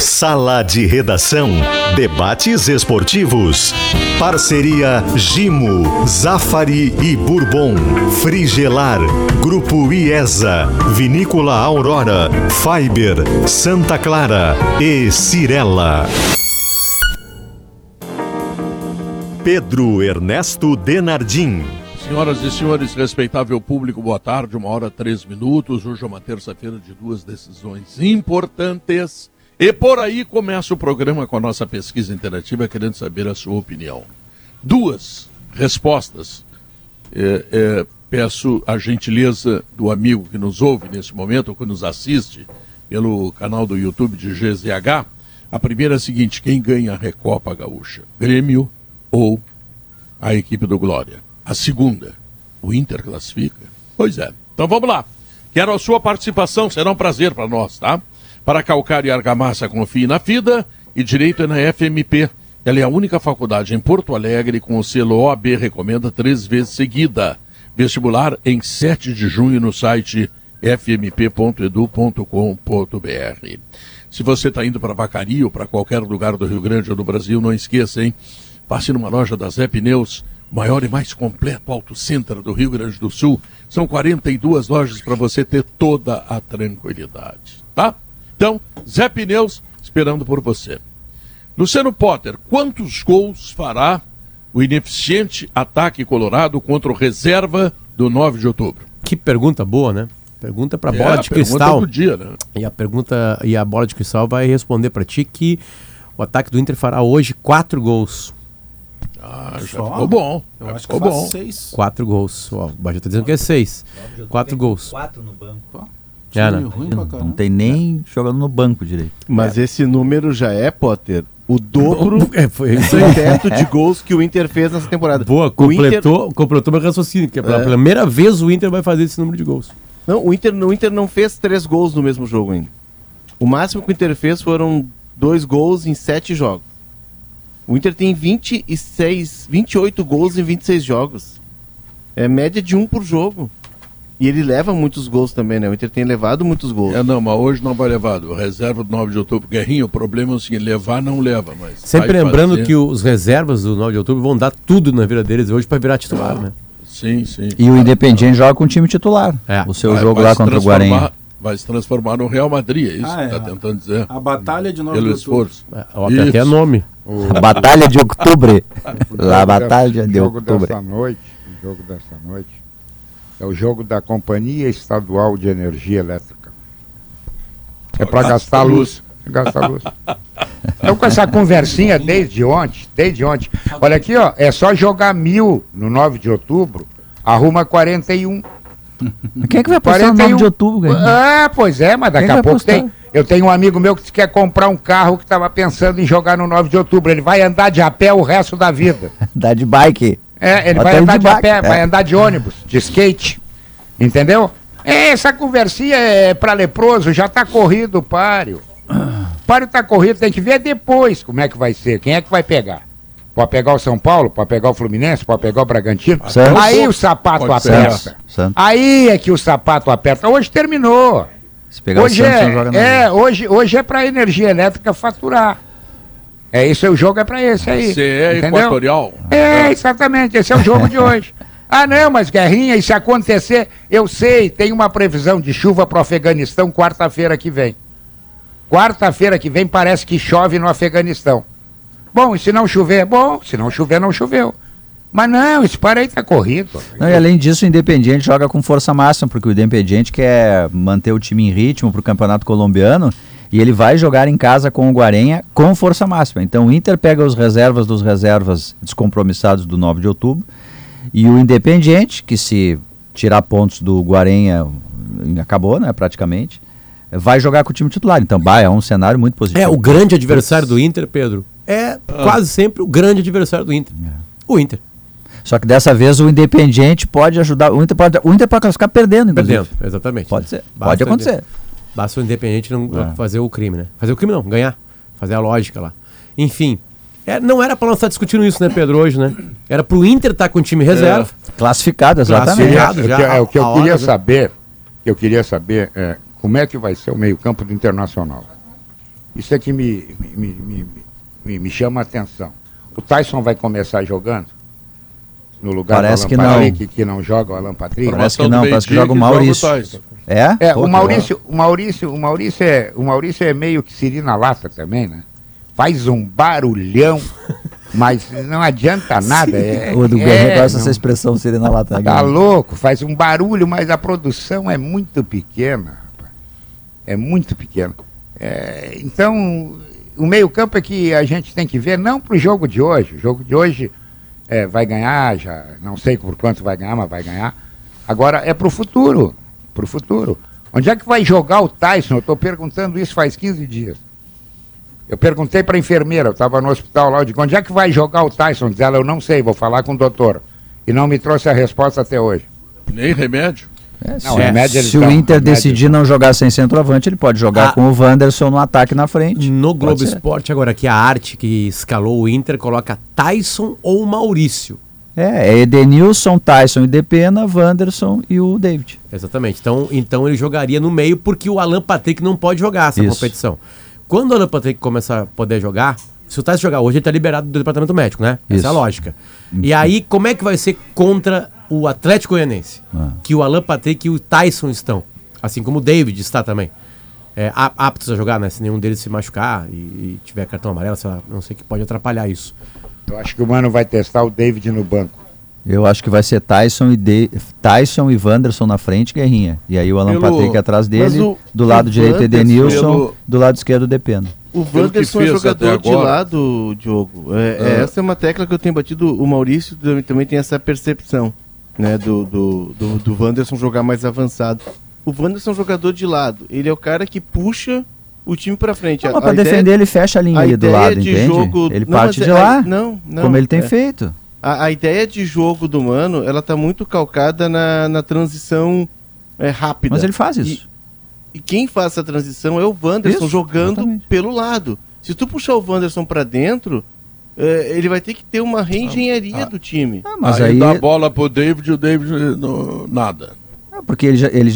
Sala de Redação. Debates esportivos. Parceria Gimo, Zafari e Bourbon. Frigelar. Grupo IESA. Vinícola Aurora. Fiber. Santa Clara. E Cirela. Pedro Ernesto Denardim. Senhoras e senhores, respeitável público, boa tarde, 1h03. Hoje é uma terça-feira de duas decisões importantes. E por aí começa o programa com a nossa pesquisa interativa, querendo saber a sua opinião. Duas respostas. Peço a gentileza do amigo que nos ouve nesse momento, ou que nos assiste pelo canal do YouTube de GZH. A primeira é a seguinte: quem ganha a Recopa Gaúcha? Grêmio ou a equipe do Glória? A segunda, o Inter classifica? Pois é. Então vamos lá. Quero a sua participação, será um prazer para nós, tá? Para calcar e argamassa, confie na FIDA e Direito é na FMP. Ela é a única faculdade em Porto Alegre com o selo OAB Recomenda 3 vezes seguida. Vestibular em 7 de junho no site fmp.edu.com.br. Se você está indo para Vacaria ou para qualquer lugar do Rio Grande ou do Brasil, não esqueça, hein? Passe numa loja da Zé Pneus, maior e mais completo auto center do Rio Grande do Sul. São 42 lojas para você ter toda a tranquilidade, tá? Então, Zé Pneus esperando por você. Luciano Potter, quantos gols fará o ineficiente ataque colorado contra o reserva do 9 de outubro? Que pergunta boa, né? Pergunta para bola de cristal. Do dia, né? E a bola de cristal vai responder para ti que o ataque do Inter fará hoje 4 gols. Ah, já ficou bom. Eu acho ficou que bom. 6. 4 gols. Ó, o Bajé tá dizendo que é 6. 4 gols. 4 no banco. Não tem nem jogando no banco direito. Mas esse número já é, Potter, o dobro foi do teto de gols que o Inter fez nessa temporada. Boa, completou meu raciocínio, que pela primeira vez o Inter vai fazer esse número de gols. Não, o Inter não fez 3 gols no mesmo jogo ainda. O máximo que o Inter fez foram 2 gols em 7 jogos. O Inter tem 28 gols em 26 jogos. É média de 1 por jogo. E ele leva muitos gols também, né? O Inter tem levado muitos gols. Não, mas hoje não vai levar. O reserva do 9 de outubro, Guerrinho, o problema é o seguinte: levar não leva, mas sempre lembrando que os reservas do 9 de outubro vão dar tudo na vida deles hoje para virar titular, né? Sim, sim. E o Independiente joga com o time titular. O seu jogo lá contra o Guarani. Vai se transformar no Real Madrid, é isso que está tentando dizer. A batalha de 9 pelo de outubro. esforço. Tem até nome. A Batalha de Outubro. A Batalha de Outubro. O jogo dessa noite é o jogo da Companhia Estadual de Energia Elétrica. É para gastar luz. Então, com essa conversinha desde ontem. Olha aqui, ó, é só jogar 1000 no 9 de outubro, arruma 41. Quem é que vai apostar no 9 de outubro, cara? Pois é, mas daqui a pouco tem. Eu tenho um amigo meu que quer comprar um carro que estava pensando em jogar no 9 de outubro. Ele vai andar de a pé o resto da vida. Andar de bike. Ele vai andar de a pé, vai andar de ônibus, de skate. Entendeu? Essa conversinha é pra leproso, já tá corrido o páreo. O páreo tá corrido, tem que ver depois como é que vai ser. Quem é que vai pegar? Pode pegar o São Paulo, pode pegar o Fluminense, pode pegar o Bragantino. Aí o sapato aperta. Aí é que o sapato aperta. Hoje terminou. Se pegar hoje o Santos, não joga nada. Hoje é pra energia elétrica faturar. Isso, o jogo é pra esse aí. Você é equatorial? Exatamente, esse é o jogo de hoje. Não, mas Guerrinha, e se acontecer, eu sei, tem uma previsão de chuva pro Afeganistão quarta-feira que vem. Quarta-feira que vem parece que chove no Afeganistão. Bom, e se não chover? Bom, se não chover, não choveu. Mas não, esse par aí tá corrido. Não, e além disso, o Independiente joga com força máxima, porque o Independiente quer manter o time em ritmo pro Campeonato Colombiano, e ele vai jogar em casa com o Guarenha com força máxima. Então o Inter pega os reservas dos reservas descompromissados do 9 de outubro, e o Independiente, que se tirar pontos do Guarenha, acabou, né, praticamente, vai jogar com o time titular. Então, é um cenário muito positivo. O grande adversário do Inter, Pedro, quase sempre o grande adversário do Inter. O Inter. Só que dessa vez o Independiente pode ajudar. O Inter pode ficar perdendo, inclusive. Perdendo, exatamente. Pode ser. Pode acontecer. Basta o Independiente não fazer o crime, né? Fazer o crime não, ganhar. Fazer a lógica lá. Enfim. Não era para nós estar discutindo isso, né, Pedro, hoje, né? Era pro Inter estar com o time reserva. Classificado, exatamente. O que eu queria saber, como é que vai ser o meio-campo do Internacional. Isso é que me chama a atenção. O Tyson vai começar jogando? No lugar Parece do Alan Patrick, que não joga o Alan Patrick? Parece que não, parece que joga o Maurício. O Maurício é meio que siri na lata também, né? Faz um barulhão, mas não adianta nada. O do Guerreiro gosta dessa expressão siri na lata. Tá louco, faz um barulho, mas a produção é muito pequena, rapaz. É muito pequena. Então, o meio-campo é que a gente tem que ver, não pro jogo de hoje. O jogo de hoje vai ganhar, já não sei por quanto vai ganhar, mas vai ganhar. Agora é pro futuro. Onde é que vai jogar o Tyson? Eu estou perguntando isso faz 15 dias. Eu perguntei para a enfermeira, eu estava no hospital lá, eu digo, onde é que vai jogar o Tyson? Diz ela, eu não sei, vou falar com o doutor. E não me trouxe a resposta até hoje. Nem remédio? Se o Inter decidir não jogar sem centroavante, ele pode jogar com o Wanderson no ataque na frente. No Globo Esporte agora, que a arte que escalou o Inter coloca Tyson ou Maurício. É Edenilson, Tyson e Depena, Wanderson e o David. Exatamente. Então ele jogaria no meio porque o Alan Patrick não pode jogar essa competição. Quando o Alan Patrick começar a poder jogar, se o Tyson jogar hoje, ele está liberado do departamento médico, né? Essa é a lógica. E aí, como é que vai ser contra o Atlético Goianense? Que o Alan Patrick e o Tyson estão. Assim como o David está também. Aptos a jogar, né? Se nenhum deles se machucar e tiver cartão amarelo, sei lá, não sei o que pode atrapalhar isso. Eu acho que o Mano vai testar o David no banco. Eu acho que vai ser Tyson e Wanderson na frente, Guerrinha. E aí o Alan Patrick atrás dele, do lado direito Edenilson, do lado esquerdo Depena. O Wanderson é jogador de lado, Diogo. Essa é uma tecla que eu tenho batido. O Maurício também tem essa percepção, né, do Wanderson jogar mais avançado. O Wanderson é um jogador de lado. Ele é o cara que puxa o time pra frente. Mas pra defender ele fecha a linha ali do lado, entende? Ele parte de lá, como ele tem feito. A ideia de jogo do Mano, ela tá muito calcada na transição rápida. Mas ele faz isso. E quem faz essa transição é o Wanderson jogando pelo lado. Se tu puxar o Wanderson pra dentro, ele vai ter que ter uma reengenharia do time. Mas aí dá a bola pro David, o David nada. Porque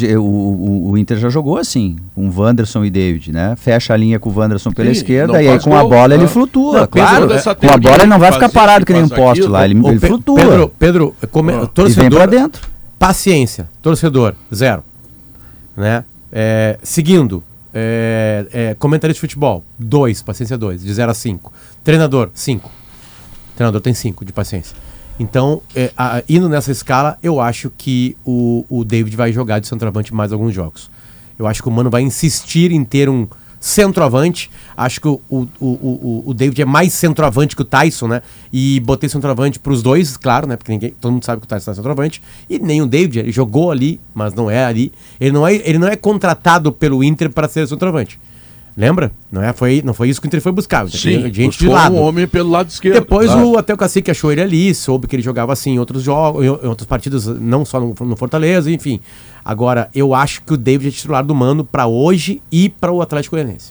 o Inter já jogou assim, com o Wanderson e David, né? Fecha a linha com o Wanderson pela esquerda e aí com a bola ele flutua, claro. Com a bola ele não vai ficar parado que nem um poste lá, ele flutua. Pedro, torcedor, e vem pra dentro. Paciência, torcedor, 0. Né? Seguindo, comentarista de futebol, 2, paciência 2, de 0 a 5. Treinador, 5. Treinador tem 5 de paciência. Então, indo nessa escala, eu acho que o David vai jogar de centroavante mais alguns jogos. Eu acho que o Mano vai insistir em ter um centroavante. Acho que o David é mais centroavante que o Tyson, né? E botei centroavante para os dois, claro, né? Porque todo mundo sabe que o Tyson é centroavante. E nem o David, ele jogou ali, mas não é ali. Ele não é contratado pelo Inter para ser centroavante. Lembra? Não foi isso que o Inter foi buscar. Sim, gente de lado. Um homem pelo lado esquerdo. Depois até o Cacique achou ele ali, soube que ele jogava assim em outros jogos, em outros partidos, não só no Fortaleza, enfim. Agora, eu acho que o David é titular do Mano para hoje e para o Atlético Goianense.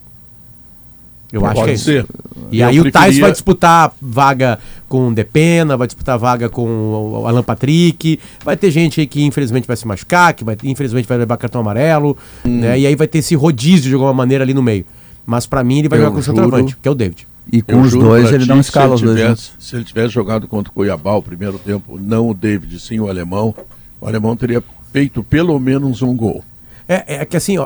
Eu acho que é isso. E aí o Tyson vai disputar vaga com o Depena, vai disputar vaga com o Alan Patrick, vai ter gente aí que infelizmente vai se machucar, que infelizmente vai levar cartão amarelo, né? E aí vai ter esse rodízio de alguma maneira ali no meio. Mas pra mim ele vai jogar com o centroavante, que é o David. E com os dois ele não escala os dois. Se ele tivesse jogado contra o Cuiabá o primeiro tempo, não o David, sim o alemão teria feito pelo menos um gol. Que assim,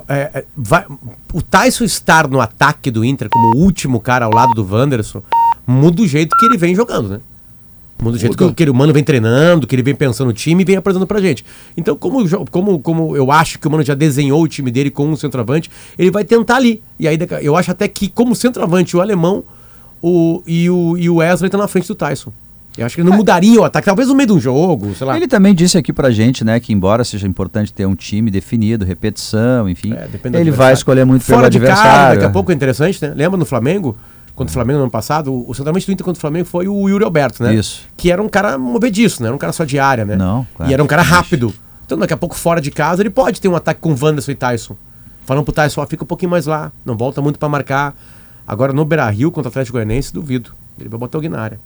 o Tyson estar no ataque do Inter como o último cara ao lado do Wanderson muda o jeito que ele vem jogando, né? Muda o jeito que o Mano vem treinando, que ele vem pensando no time e vem apresentando pra gente. Então, como eu acho que o Mano já desenhou o time dele com um centroavante, ele vai tentar ali. E aí eu acho até que, como centroavante, o alemão e o Wesley estão na frente do Tyson. Eu acho que ele não mudaria o ataque, talvez no meio de um jogo, sei lá. Ele também disse aqui pra gente, né, que embora seja importante ter um time definido, repetição, enfim, ele vai escolher muito pelo adversário. Fora de casa, daqui a pouco é interessante, né? Lembra no Flamengo? Contra o Flamengo no ano passado, o centroavante do Inter contra o Flamengo foi o Yuri Alberto, né? Isso. Que era um cara movediço, né? Era um cara só de área, né? Não, claro. E era um cara rápido. Então daqui a pouco fora de casa ele pode ter um ataque com Wanderson e Tyson. Falando pro Tyson, fica um pouquinho mais lá, não volta muito pra marcar. Agora no Beira-Rio contra o Atlético Goianense, duvido. Ele vai botar alguém na área.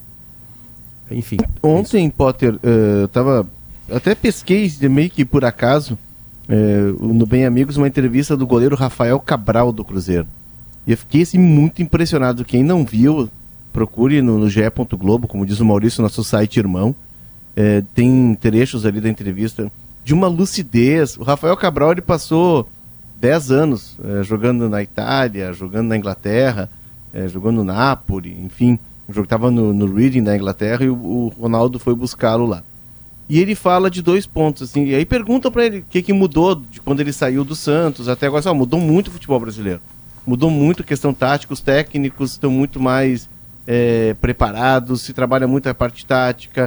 Enfim. Ontem, Potter, até pesquei meio que por acaso no Bem Amigos uma entrevista do goleiro Rafael Cabral do Cruzeiro. E eu fiquei assim muito impressionado. Quem não viu, procure no GE. Globo, como diz o Maurício, nosso site irmão. Tem trechos ali da entrevista de uma lucidez. O Rafael Cabral, ele passou 10 anos jogando na Itália, jogando na Inglaterra, jogando no Napoli, enfim. O jogo estava no Reading da Inglaterra e o Ronaldo foi buscá-lo lá. E ele fala de 2 pontos, assim, e aí perguntam para ele o que mudou de quando ele saiu do Santos até agora. Mudou muito o futebol brasileiro. Mudou muito a questão tática, os técnicos estão muito mais preparados, se trabalha muito a parte tática,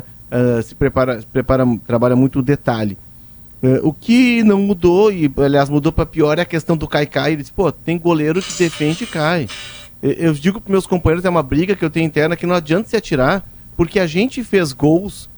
trabalha muito o detalhe. O que não mudou, e aliás mudou para pior, é a questão do cai-cai. Ele disse, tem goleiro que defende e cai. Eu digo para meus companheiros, é uma briga que eu tenho interna, que não adianta se atirar, porque a gente fez gols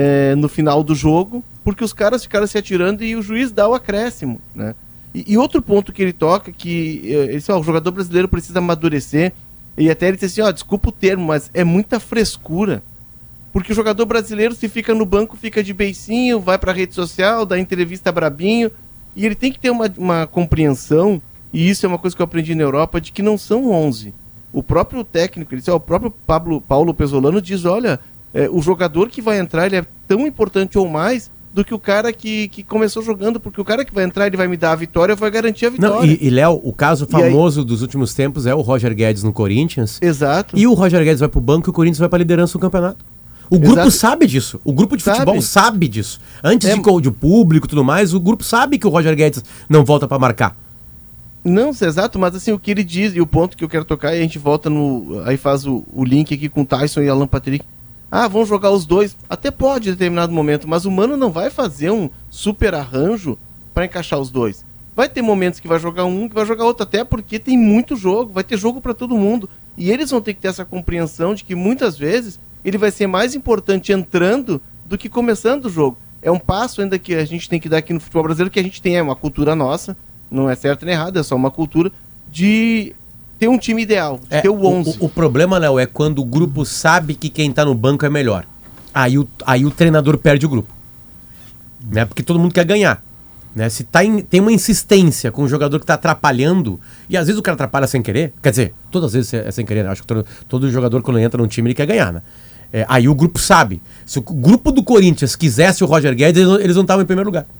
no final do jogo, porque os caras ficaram se atirando e o juiz dá o acréscimo, né? E outro ponto que ele toca, que ele disse, o jogador brasileiro precisa amadurecer, e até ele disse assim, desculpa o termo, mas é muita frescura, porque o jogador brasileiro, se fica no banco, fica de beicinho, vai para a rede social, dá entrevista brabinho, e ele tem que ter uma compreensão, e isso é uma coisa que eu aprendi na Europa, de que não são 11. O próprio técnico, ele disse, o próprio Paulo Pesolano diz, olha, o jogador que vai entrar, ele é tão importante ou mais do que o cara que começou jogando, porque o cara que vai entrar, ele vai me dar a vitória, vai garantir a vitória. Não, e Léo, o caso famoso dos últimos tempos é o Roger Guedes no Corinthians. Exato. E o Roger Guedes vai pro banco e o Corinthians vai pra liderança do campeonato. O grupo sabe disso. O grupo de futebol sabe disso. Antes de público e tudo mais, o grupo sabe que o Roger Guedes não volta pra marcar. Não, exato, mas assim, o que ele diz, e o ponto que eu quero tocar, e a gente volta aí faz o link aqui com o Tyson e Alan Patrick. Vão jogar os dois. Até pode em determinado momento, mas o Mano não vai fazer um super arranjo para encaixar os dois. Vai ter momentos que vai jogar um, que vai jogar outro, até porque tem muito jogo, vai ter jogo para todo mundo. E eles vão ter que ter essa compreensão de que muitas vezes ele vai ser mais importante entrando do que começando o jogo. É um passo ainda que a gente tem que dar aqui no futebol brasileiro, que a gente tem uma cultura nossa, não é certo nem errado, é só uma cultura de ter um time ideal, de ter o 11. O problema, Léo, é quando o grupo sabe que quem tá no banco é melhor. Aí o treinador perde o grupo. Né? Porque todo mundo quer ganhar. Né? Se tem uma insistência com o jogador que tá atrapalhando, e às vezes o cara atrapalha sem querer, quer dizer, todas as vezes é sem querer, né? Acho que todo jogador quando entra num time ele quer ganhar, né? Aí o grupo sabe. Se o grupo do Corinthians quisesse o Roger Guedes, eles não estavam em primeiro lugar.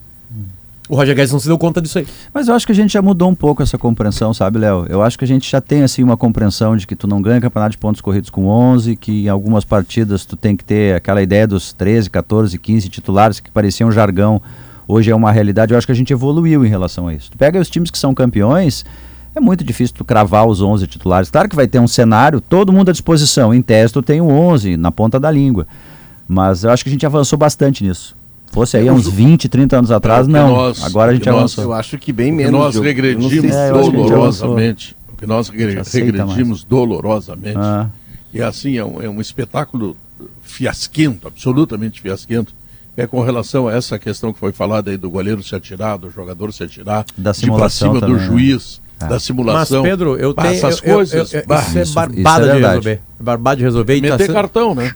O Roger Guedes não se deu conta disso aí. Mas eu acho que a gente já mudou um pouco essa compreensão, sabe, Léo? Eu acho que a gente já tem, assim, uma compreensão de que tu não ganha campeonato de pontos corridos com 11, que em algumas partidas tu tem que ter aquela ideia dos 13, 14, 15 titulares que pareciam um jargão. Hoje é uma realidade. Eu acho que a gente evoluiu em relação a isso. Tu pega os times que são campeões, é muito difícil tu cravar os 11 titulares. Claro que vai ter um cenário, todo mundo à disposição. Em teste tu tem o 11 na ponta da língua. Mas eu acho que a gente avançou bastante nisso. Fosse aí uns 20, 30 anos atrás, não. Agora a gente avançou. Eu acho que bem menos. Nós regredimos dolorosamente. O que nós regredimos dolorosamente. E assim, é um espetáculo fiasquento, absolutamente fiasquento. É com relação a essa questão que foi falada aí do goleiro se atirar, do jogador se atirar, da simulação de pra cima também, do juiz, da simulação. Mas, Pedro, eu tenho... essas coisas... Isso é barbada de resolver. É barbada de resolver. E meter cartão, né?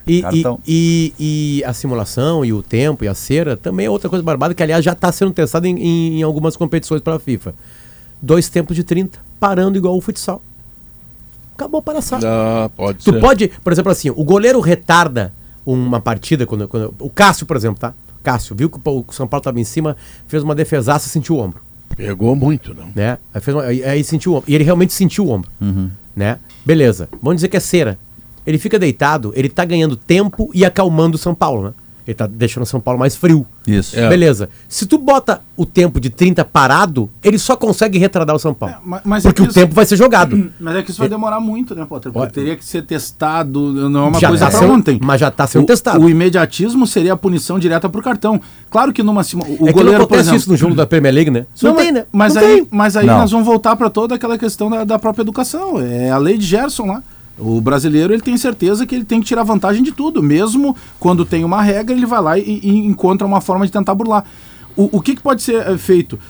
E a simulação, e o tempo, e a cera, também é outra coisa barbada, que aliás já está sendo testada em algumas competições para a FIFA. 2 tempos de 30, parando igual o futsal. Acabou a palhaçada. Pode Tu ser. pode, por exemplo assim, o goleiro retarda uma partida, quando o Cássio, por exemplo, tá? Cássio, viu que o São Paulo estava em cima, fez uma defesaça e sentiu o ombro. Pegou muito, não? Né? Aí sentiu o ombro. E ele realmente sentiu o ombro. Né? Beleza. Vamos dizer que é cera. Ele fica deitado, ele tá ganhando tempo e acalmando o São Paulo, né? Ele tá deixando o São Paulo mais frio. Isso. Beleza. Se tu bota o tempo de 30 parado, ele só consegue retardar o São Paulo. Mas porque o tempo vai ser jogado. Mas é que isso vai demorar muito, né, Potter? Porque teria que ser testado, não é uma Já coisa tá pra sendo- ontem. mas já tá sendo testado. O imediatismo seria a punição direta pro cartão. Claro que numa o É que não goleiro, por acontece exemplo... isso no jogo da Premier League, né? Isso não tem, né? Mas Não aí, tem. mas aí Não. nós vamos voltar para toda aquela questão da própria educação. É a lei de Gerson lá. O brasileiro ele tem certeza que ele tem que tirar vantagem de tudo. Mesmo quando tem uma regra, ele vai lá e encontra uma forma de tentar burlar. O que pode ser feito?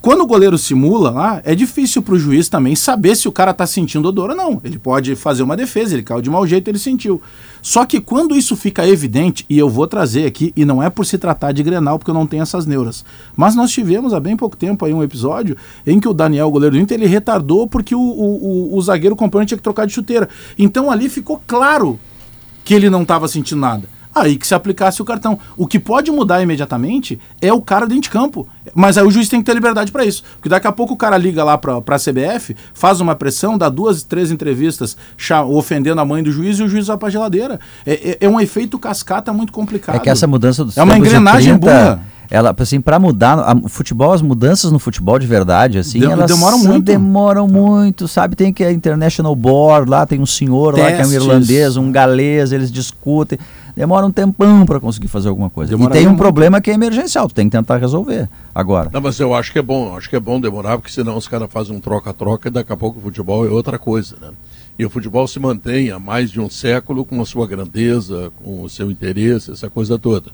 quando o goleiro simula lá, é difícil pro juiz também saber se o cara tá sentindo odor ou não. Ele pode fazer uma defesa, ele caiu de mau jeito, ele sentiu. Só que quando isso fica evidente, e eu vou trazer aqui, e não é por se tratar de Grenal, porque eu não tenho essas neuras, mas nós tivemos há bem pouco tempo aí um episódio em que o Daniel, o goleiro do Inter, ele retardou porque o zagueiro companheiro tinha que trocar de chuteira. Então ali ficou claro que ele não estava sentindo nada. Aí que se aplicasse o cartão. O que pode mudar imediatamente é o cara dentro de campo. Mas aí o juiz tem que ter liberdade para isso. Porque daqui a pouco o cara liga lá pra CBF, faz uma pressão, dá 2, 3 entrevistas ofendendo a mãe do juiz e o juiz vai pra geladeira. É um efeito cascata muito complicado. É que essa mudança do é uma engrenagem burra. Ela, assim, para mudar o futebol, as mudanças no futebol de verdade, assim, elas demoram muito, sabe? Tem que a International Board, lá tem um senhor lá que é um irlandês, um galês, eles discutem. Demora um tempão para conseguir fazer alguma coisa. E tem um problema que é emergencial, tu tem que tentar resolver agora. Não, mas eu acho que é bom demorar, porque senão os caras fazem um troca-troca e daqui a pouco o futebol é outra coisa, né? E o futebol se mantém há mais de um século com a sua grandeza, com o seu interesse, essa coisa toda.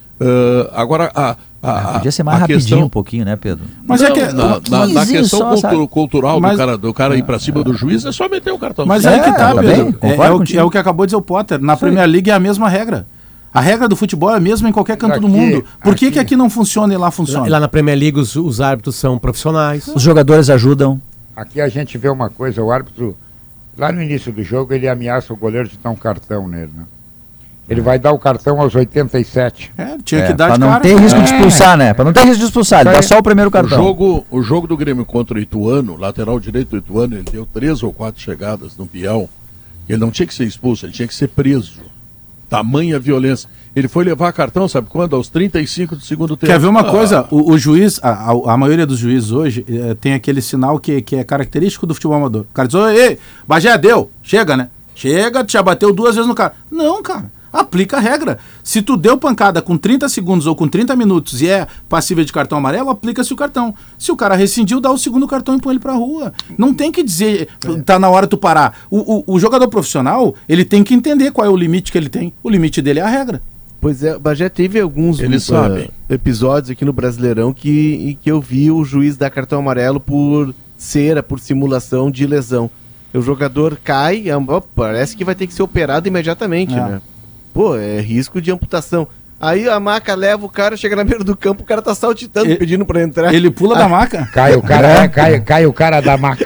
Agora, podia ser mais rapidinho um pouquinho, né, Pedro? Mas é que na questão cultural do cara ir pra cima do juiz é só meter o cartão. Mas é que tá, Pedro. É o que acabou de dizer o Potter. Na Premier League é a mesma regra. A regra do futebol é a mesma em qualquer canto do mundo. Por que aqui não funciona e lá funciona? Lá na Premier League os árbitros são profissionais. Os jogadores ajudam. Aqui a gente vê uma coisa, o árbitro, lá no início do jogo, ele ameaça o goleiro de dar um cartão nele, né? Ele vai dar o cartão aos 87. Tinha que dar pra não ter risco de expulsar, né? Pra não ter risco de expulsar, ele dá só o primeiro cartão. O jogo do Grêmio contra o Ituano, lateral direito do Ituano, ele deu 3 ou 4 chegadas no Biel. Ele não tinha que ser expulso, ele tinha que ser preso. Tamanha violência. Ele foi levar cartão, sabe quando? Aos 35 do segundo tempo. Quer ver uma coisa? O juiz, a maioria dos juízes hoje tem aquele sinal que é característico do futebol amador. O cara diz, ei, Bagé, deu, chega, né? Chega, tu já bateu 2 vezes no cara. Não, cara. Aplica a regra. Se tu deu pancada com 30 segundos ou com 30 minutos e é passível de cartão amarelo, aplica-se o cartão. Se o cara rescindiu, dá o segundo cartão e põe ele pra rua. Não tem que dizer, tá na hora de tu parar. O jogador profissional, ele tem que entender qual é o limite que ele tem. O limite dele é a regra. Pois é, Bagé, teve alguns episódios aqui no Brasileirão que eu vi o juiz dar cartão amarelo por simulação de lesão. O jogador cai, parece que vai ter que ser operado imediatamente, né? Pô, é risco de amputação. Aí a maca leva o cara, chega na beira do campo, o cara tá saltitando, pedindo pra entrar. Ele pula da maca? Cai o cara, cai o cara da maca.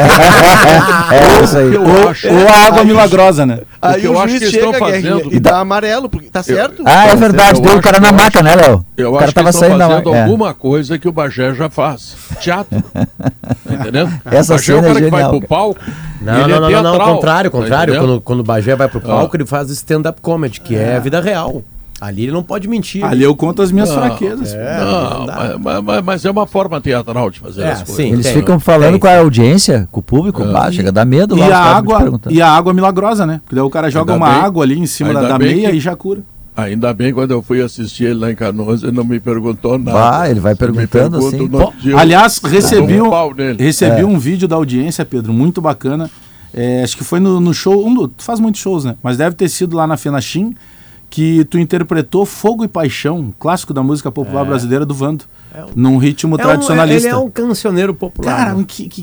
Isso aí. Ou a água milagrosa, né? Aí o juiz chega e dá amarelo, porque tá certo. É verdade, deu o cara na maca, né, Léo? Eu acho que eles estão fazendo alguma coisa que o Bagé já faz. Teatro. Tá entendendo? Essa Bagé é o cara que vai pro palco. Não, contrário. Quando o Bagé vai pro palco, ele faz stand-up comedy, que é a vida real. Ali ele não pode mentir. Ali eu conto as minhas fraquezas. Mas é uma forma teatral de fazer as coisas. Sim, eles ficam falando com a audiência, com o público, chega a dar medo lá. E a água milagrosa, né? Porque daí o cara joga água ali em cima da meia e já cura. Ainda bem, quando eu fui assistir ele lá em Canoas, ele não me perguntou nada. Ele vai perguntando assim. Aliás, recebi um vídeo da audiência, Pedro, muito bacana. Acho que foi no show, tu faz muitos shows, né? Mas deve ter sido lá na Fenachim, que tu interpretou Fogo e Paixão, clássico da música popular brasileira do Vando, num ritmo tradicionalista. Ele é um cancioneiro popular. Cara,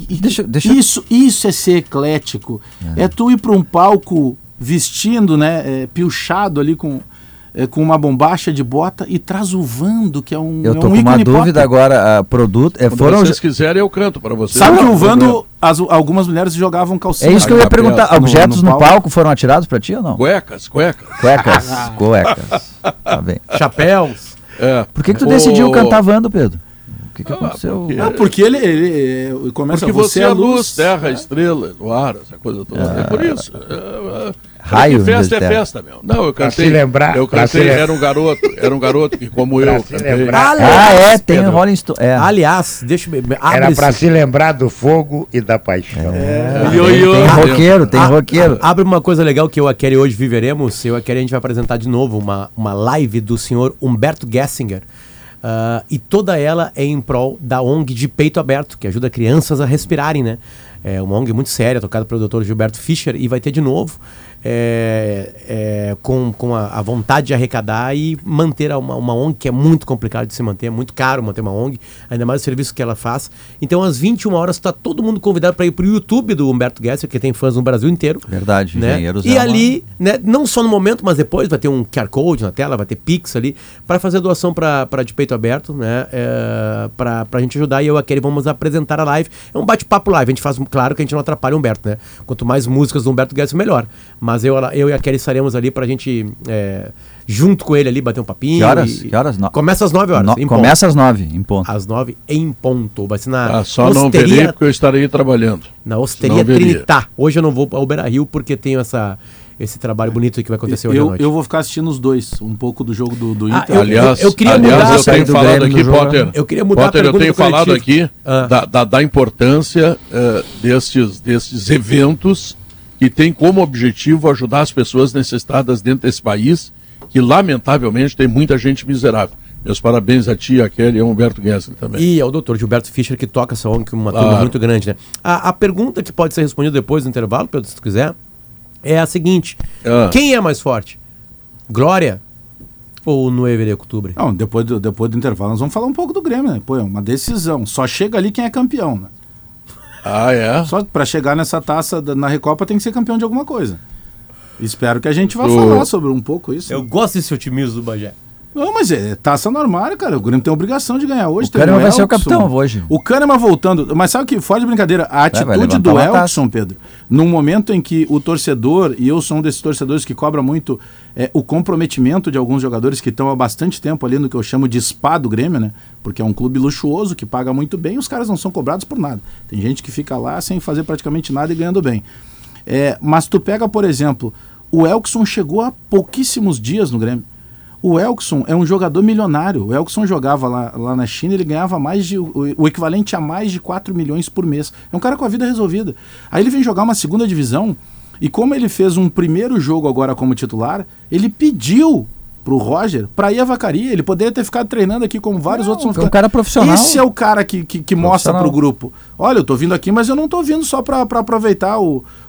isso é ser eclético. É tu ir para um palco vestindo, né, piochado ali com uma bombacha de bota e traz o Vando, que é um Eu tô com uma dúvida agora, produto... Se vocês quiserem, eu canto para vocês. Sabe que o Vando, algumas mulheres jogavam calcinha. É isso que eu ia perguntar. Objetos no palco foram atirados para ti ou não? Cuecas. Tá bem. Chapéus. Por que tu decidiu cantar Vando, Pedro? O que aconteceu? Porque ele começa porque você é a luz, terra, estrela, luar, essa coisa toda. É por isso. Raio. Festa é festa, meu. Não, eu cantei. Se lembrar, eu cantei, era um garoto que, como eu, cantei. Tem o Rolling Stone. Aliás, deixa eu... Era pra se lembrar do fogo e da paixão. Tem roqueiro. Abre uma coisa legal que eu e a Kelly hoje viveremos. Eu e a Kelly a gente vai apresentar de novo uma live do senhor Humberto Gessinger. E toda ela é em prol da ONG de Peito Aberto, que ajuda crianças a respirarem, né? É uma ONG muito séria, tocada pelo Dr. Gilberto Fischer, e vai ter de novo com a vontade de arrecadar e manter uma ONG que é muito complicado de se manter, é muito caro manter uma ONG, ainda mais o serviço que ela faz. Então, às 21 horas, está todo mundo convidado para ir para o YouTube do Humberto Gessler, que tem fãs no Brasil inteiro. Verdade, né? E ali, né, não só no momento, mas depois vai ter um QR Code na tela, vai ter Pix ali, para fazer doação para De Peito Aberto, né? Para a gente ajudar, e eu e a Kelly vamos apresentar a live. É um bate-papo live, a gente faz, claro que a gente não atrapalha o Humberto, né? Quanto mais músicas do Humberto Gessler, melhor. Mas eu e a Kelly estaremos ali pra gente, junto com ele ali, bater um papinho. Que horas? Começa às 9 horas. Começa às 9, em ponto. Às 9 em ponto. Vai ser na só Osteria, não verei porque eu estarei trabalhando. Na Osteria Trinitá. Hoje eu não vou ao Beira-Rio porque tenho esse trabalho bonito que vai acontecer hoje à noite. Eu vou ficar assistindo os dois, um pouco do jogo do Inter. Aliás, eu queria mudar, eu tenho falado aqui, Potter. Eu queria mudar Potter, eu tenho falado aqui da importância destes eventos que tem como objetivo ajudar as pessoas necessitadas dentro desse país, que lamentavelmente tem muita gente miserável. Meus parabéns a ti, a Kelly e ao Humberto Gessler também. E ao Dr. Gilberto Fischer, que toca essa ONG, uma turma muito grande, né? A pergunta que pode ser respondida depois do intervalo, Pedro, se tu quiser, é a seguinte: quem é mais forte? Glória ou 9 de outubro? Não, depois do intervalo nós vamos falar um pouco do Grêmio, né? Pô, é uma decisão. Só chega ali quem é campeão, né? Só para chegar nessa taça na Recopa tem que ser campeão de alguma coisa. Espero que a gente vá falar sobre um pouco isso. Eu gosto desse otimismo do Bagé. Não, mas é taça normal, cara. O Grêmio tem a obrigação de ganhar hoje. O Kahneman vai ser o capitão hoje. O Kahneman voltando. Mas sabe que, fora de brincadeira, a atitude do Elkson, Pedro, num momento em que o torcedor, e eu sou um desses torcedores que cobra muito o comprometimento de alguns jogadores que estão há bastante tempo ali no que eu chamo de spa do Grêmio, né? Porque é um clube luxuoso que paga muito bem e os caras não são cobrados por nada. Tem gente que fica lá sem fazer praticamente nada e ganhando bem. Mas tu pega, por exemplo, o Elkson chegou há pouquíssimos dias no Grêmio. O Elkson é um jogador milionário. O Elkson jogava lá na China, ele ganhava o equivalente a mais de 4 milhões por mês. É um cara com a vida resolvida. Aí ele vem jogar uma segunda divisão, e como ele fez um primeiro jogo agora como titular, ele pediu pro Roger pra ir a Vacaria. Ele poderia ter ficado treinando aqui como vários outros. É um cara profissional. Esse é o cara que mostra pro grupo: olha, eu tô vindo aqui, mas eu não tô vindo só pra aproveitar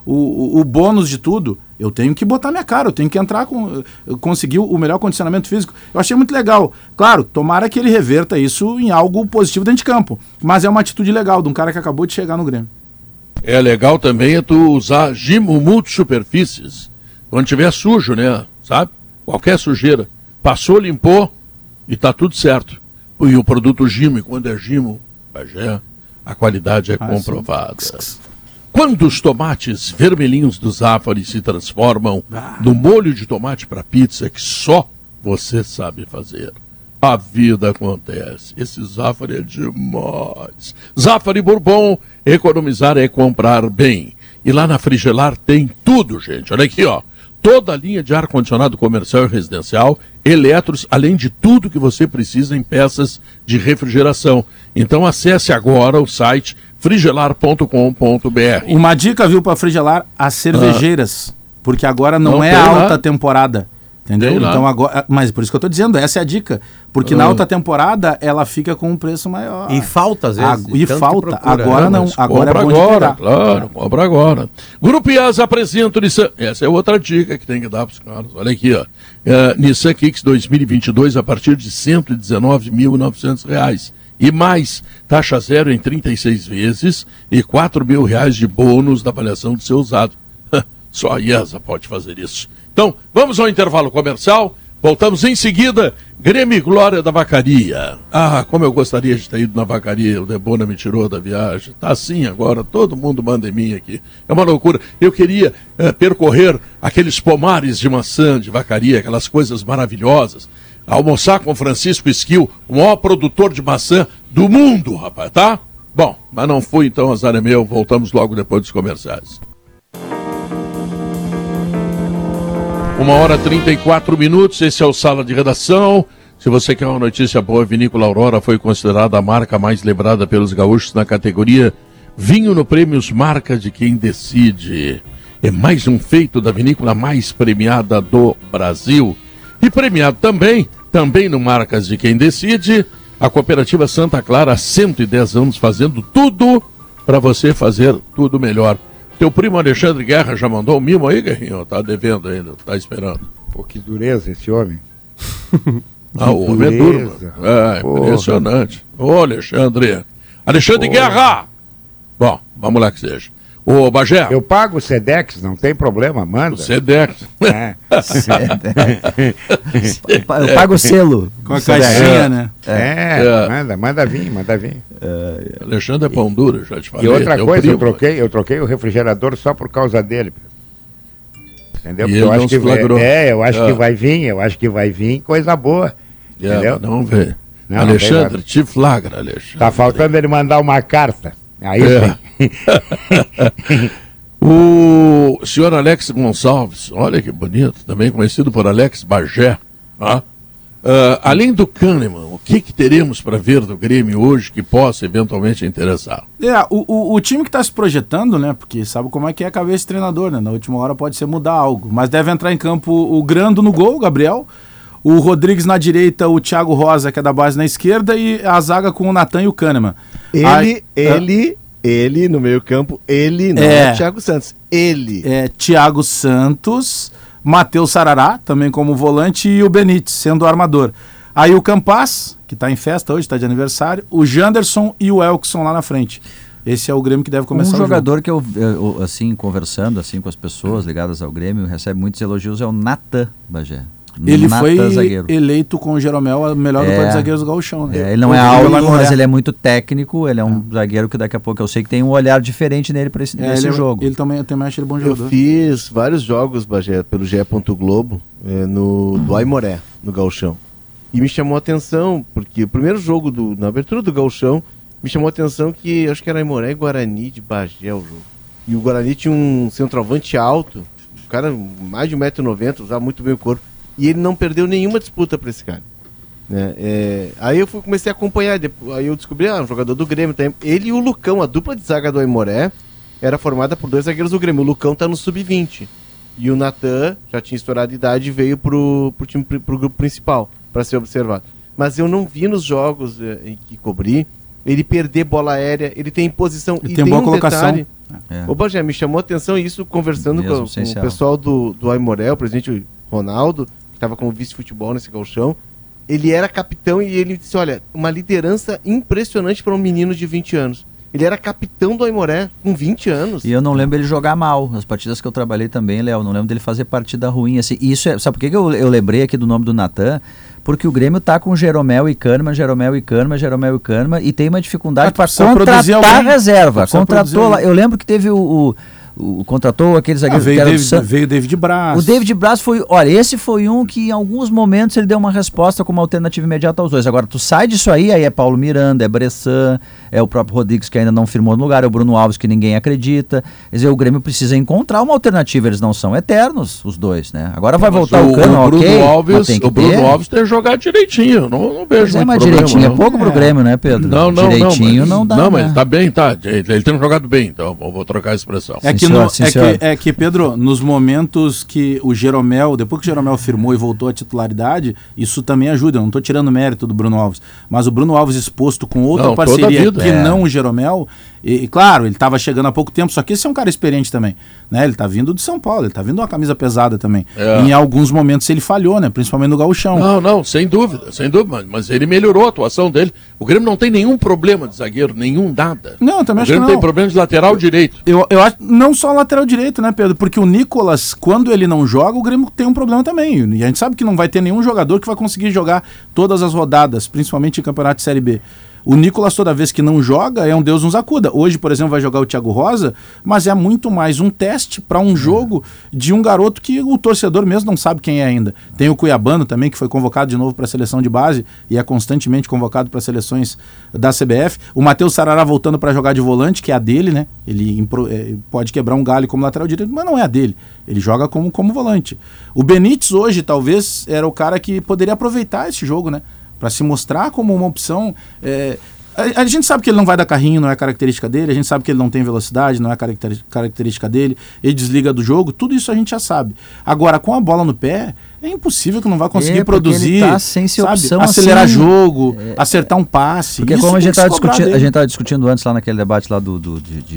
o bônus de tudo. Eu tenho que botar minha cara, eu tenho que entrar conseguir o melhor condicionamento físico. Eu achei muito legal. Claro, tomara que ele reverta isso em algo positivo dentro de campo. Mas é uma atitude legal de um cara que acabou de chegar no Grêmio. É legal também tu usar Gimo multisuperfícies. Quando tiver sujo, né? Sabe? Qualquer sujeira. Passou, limpou e tá tudo certo. E o produto Gimo, quando é Gimo, a qualidade é comprovada. Quando os tomates vermelhinhos do Zafari se transformam no molho de tomate para pizza que só você sabe fazer, a vida acontece. Esse Zafari é demais. Zafari Bourbon, economizar é comprar bem. E lá na Frigelar tem tudo, gente. Olha aqui, ó. Toda a linha de ar-condicionado comercial e residencial, eletros, além de tudo que você precisa em peças de refrigeração. Então acesse agora o site frigelar.com.br. Uma dica, viu, para Frigelar: as cervejeiras, porque agora não é alta temporada. Entendeu? Então agora, mas por isso que eu tô dizendo, essa é a dica. Porque na alta temporada ela fica com um preço maior. E falta, às vezes. E falta. Agora não. Agora é bom agora, claro, compra agora. Grupo IAS apresenta o Nissan. Essa é outra dica que tem que dar para os caras. Olha aqui, ó. Nissan Kicks 2022 a partir de R$ 119.900. E mais, taxa zero em 36 vezes e R$ 4.000 de bônus da avaliação do seu usado. Só a IESA pode fazer isso. Então, vamos ao intervalo comercial. Voltamos em seguida. Grêmio e Glória da Vacaria. Ah, como eu gostaria de ter ido na Vacaria. O Debona me tirou da viagem. Tá assim agora, todo mundo manda em mim aqui. É uma loucura. Eu queria percorrer aqueles pomares de maçã de Vacaria, aquelas coisas maravilhosas. Almoçar com Francisco Esquil, o maior produtor de maçã do mundo, rapaz, tá? Bom, mas não fui, então, azar é meu. Voltamos logo depois dos comerciais. 1h34, esse é o Sala de Redação. Se você quer uma notícia boa, a Vinícola Aurora foi considerada a marca mais lembrada pelos gaúchos na categoria Vinho no Prêmios Marca de Quem Decide. É mais um feito da vinícola mais premiada do Brasil. E premiado também no Marcas de Quem Decide, a Cooperativa Santa Clara há 110 anos fazendo tudo para você fazer tudo melhor. Teu primo Alexandre Guerra já mandou um mimo aí, Guerrinho? Tá devendo ainda, tá esperando. Pô, que dureza esse homem. O homem é duro, mano. Impressionante. Ô, Alexandre. Alexandre Guerra! Bom, vamos lá que seja. Ô, Bagé. Eu pago o Sedex, não tem problema, manda. O Sedex. É. Eu pago o selo. Com a caixinha, né? Manda vir. Alexandre é pão duro, já te falei. E outra coisa, eu troquei o refrigerador só por causa dele. Entendeu? E Porque eu acho que flagrou. acho que vai vir coisa boa. Entendeu? Não vê. Não, Alexandre, não te flagra, Alexandre. Tá faltando ele mandar uma carta. Aí sim. O senhor Alex Gonçalves, olha que bonito, também conhecido por Alex Bagé. Além do Kahneman, o que teremos para ver do Grêmio hoje que possa eventualmente interessar? O time que está se projetando, né? Porque sabe como é que é a cabeça de treinador, né? Na última hora pode ser mudar algo. Mas deve entrar em campo o Grando no gol, o Gabriel. O Rodrigues na direita, o Thiago Rosa, que é da base, na esquerda. E a zaga com o Natan e o Kahneman. Ele no meio campo, não é Thiago Santos. Thiago Santos, Matheus Sarará, também como volante, e o Benítez, sendo o armador. Aí o Campas, que está em festa hoje, está de aniversário, o Janderson e o Elkson lá na frente. Esse é o Grêmio que deve começar o jogo. Um jogador que eu, assim, conversando assim, com as pessoas ligadas ao Grêmio, recebe muitos elogios, é o Natan Bagé. Ele foi eleito com o Jeromel a melhor dupla de zagueiros do Gauchão, né? Ele não é alto, mas ele é muito técnico, ele é um zagueiro que daqui a pouco eu sei que tem um olhar diferente nele para esse jogo. Ele também acha ele bom jogador. Eu fiz vários jogos, Bagé, pelo GE. Globo, do Aimoré, no Gauchão. E me chamou a atenção, porque o primeiro jogo, na abertura do Gauchão, me chamou a atenção que acho que era Aimoré e Guarani de Bagé o jogo. E o Guarani tinha um centroavante alto, um cara mais de 1,90 m, usava muito bem o corpo. E ele não perdeu nenhuma disputa para esse cara. Né? Aí eu comecei a acompanhar, aí eu descobri, um jogador do Grêmio. Ele e o Lucão, a dupla de zaga do Aimoré, era formada por 2 zagueiros do Grêmio. O Lucão tá no sub-20. E o Natan já tinha estourado de idade e veio pro grupo principal, para ser observado. Mas eu não vi nos jogos em que cobri ele perder bola aérea, ele tem posição. Ele tem boa colocação. Detalhe, o Bagé, me chamou a atenção isso conversando com o pessoal do Aimoré, o presidente Ronaldo, estava como vice-futebol nesse gauchão. Ele era capitão e ele disse, olha, uma liderança impressionante para um menino de 20 anos. Ele era capitão do Aimoré com 20 anos. E eu não lembro ele jogar mal. As partidas que eu trabalhei também, Léo, não lembro dele fazer partida ruim. Assim, isso sabe por que eu lembrei aqui do nome do Natan? Porque o Grêmio tá com Jeromel e Kahneman, e tem uma dificuldade para contratar reserva. Contratou lá. Eu lembro que teve contratou aqueles zagueiros que eram veio o David Braz. O David Braz esse foi um que em alguns momentos ele deu uma resposta como alternativa imediata aos dois. Agora, tu sai disso aí é Paulo Miranda, é Bressan, é o próprio Rodrigues que ainda não firmou no lugar, é o Bruno Alves que ninguém acredita. Quer dizer, o Grêmio precisa encontrar uma alternativa, eles não são eternos, os dois, né? Agora vai voltar o Cano, ok? O Bruno Alves tem que jogar direitinho, não vejo muito mas problema. Direitinho é pouco pro Grêmio, né, Pedro? Direitinho não dá. Não, mas ele tá bem, tá. Ele tem jogado bem, então eu vou trocar a expressão. É que, Pedro, nos momentos que o Jeromel, depois que o Jeromel firmou e voltou à titularidade, isso também ajuda. Eu não estou tirando mérito do Bruno Alves, mas o Bruno Alves exposto com outra parceria não o Jeromel, e claro, ele estava chegando há pouco tempo, só que esse é um cara experiente também, né? Ele está vindo de São Paulo, ele está vindo uma camisa pesada também. Em alguns momentos ele falhou, né? Principalmente no gauchão. Não, sem dúvida, mas ele melhorou a atuação dele. O Grêmio não tem nenhum problema de zagueiro, nada. Não, também acho que não. O Grêmio tem problema de lateral direito. Eu acho, não só lateral direito, né, Pedro? Porque o Nicolas, quando ele não joga, o Grêmio tem um problema também. E a gente sabe que não vai ter nenhum jogador que vai conseguir jogar todas as rodadas, principalmente em campeonato de Série B. O Nicolas, toda vez que não joga, é um Deus nos acuda. Hoje, por exemplo, vai jogar o Thiago Rosa, mas é muito mais um teste para um jogo de um garoto que o torcedor mesmo não sabe quem é ainda. Tem o Cuiabano também, que foi convocado de novo para a seleção de base e é constantemente convocado para seleções da CBF. O Matheus Sarará voltando para jogar de volante, que é a dele, né? Ele pode quebrar um galho como lateral direito, mas não é a dele. Ele joga como volante. O Benítez hoje, talvez, era o cara que poderia aproveitar esse jogo, né? Para se mostrar como uma opção. A gente sabe que ele não vai dar carrinho, não é característica dele, a gente sabe que ele não tem velocidade, não é característica dele, ele desliga do jogo, tudo isso a gente já sabe. Agora, com a bola no pé, é impossível que não vai conseguir produzir, ele tá sem ser opção, acelerar assim, jogo, acertar um passe. Porque isso como a gente estava discutindo antes lá naquele debate lá de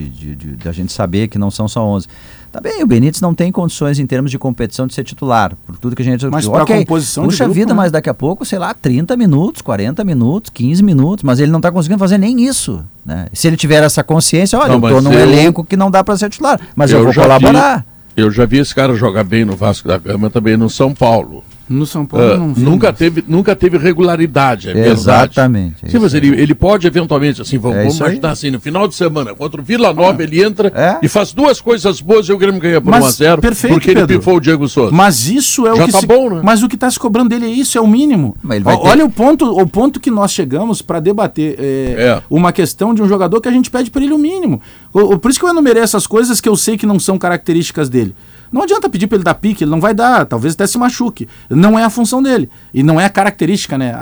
a gente saber que não são só 11. Tá bem, o Benítez não tem condições em termos de competição de ser titular, por tudo que a gente... Mas para composição puxa de grupo, vida, né? mas daqui a pouco, sei lá, 30 minutos, 40 minutos, 15 minutos, mas ele não tá conseguindo fazer nem isso, né? Se ele tiver essa consciência, olha, eu tô num elenco que não dá para ser titular, mas eu vou colaborar. Eu já vi esse cara jogar bem no Vasco da Gama, também no São Paulo. No São Paulo não vi, nunca teve regularidade, é verdade. Exatamente. Sim, mas ele pode eventualmente, assim, vamos imaginar assim, no final de semana, contra o Vila Nova, ele entra e faz duas coisas boas e o Grêmio ganha por 1-0, porque ele pifou o Diego Souza. Mas isso é o que bom, né? Mas o que está se cobrando dele é isso, é o mínimo. Olha o ponto que nós chegamos para debater uma questão de um jogador que a gente pede para ele o mínimo. Por isso que eu enumerei essas coisas que eu sei que não são características dele. Não adianta pedir para ele dar pique, ele não vai dar, talvez até se machuque. Não é a função dele. E não é a característica, né?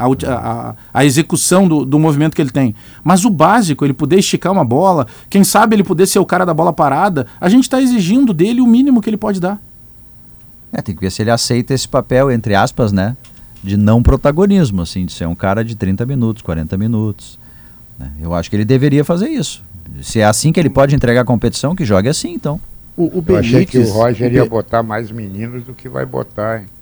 A execução do movimento que ele tem. Mas o básico, ele poder esticar uma bola, quem sabe ele poder ser o cara da bola parada, a gente está exigindo dele o mínimo que ele pode dar. Tem que ver se ele aceita esse papel, entre aspas, né? De não protagonismo, assim, de ser um cara de 30 minutos, 40 minutos. Né? Eu acho que ele deveria fazer isso. Se é assim que ele pode entregar a competição, que jogue assim, então. Eu achei que o Roger ia botar mais meninos do que vai botar, hein?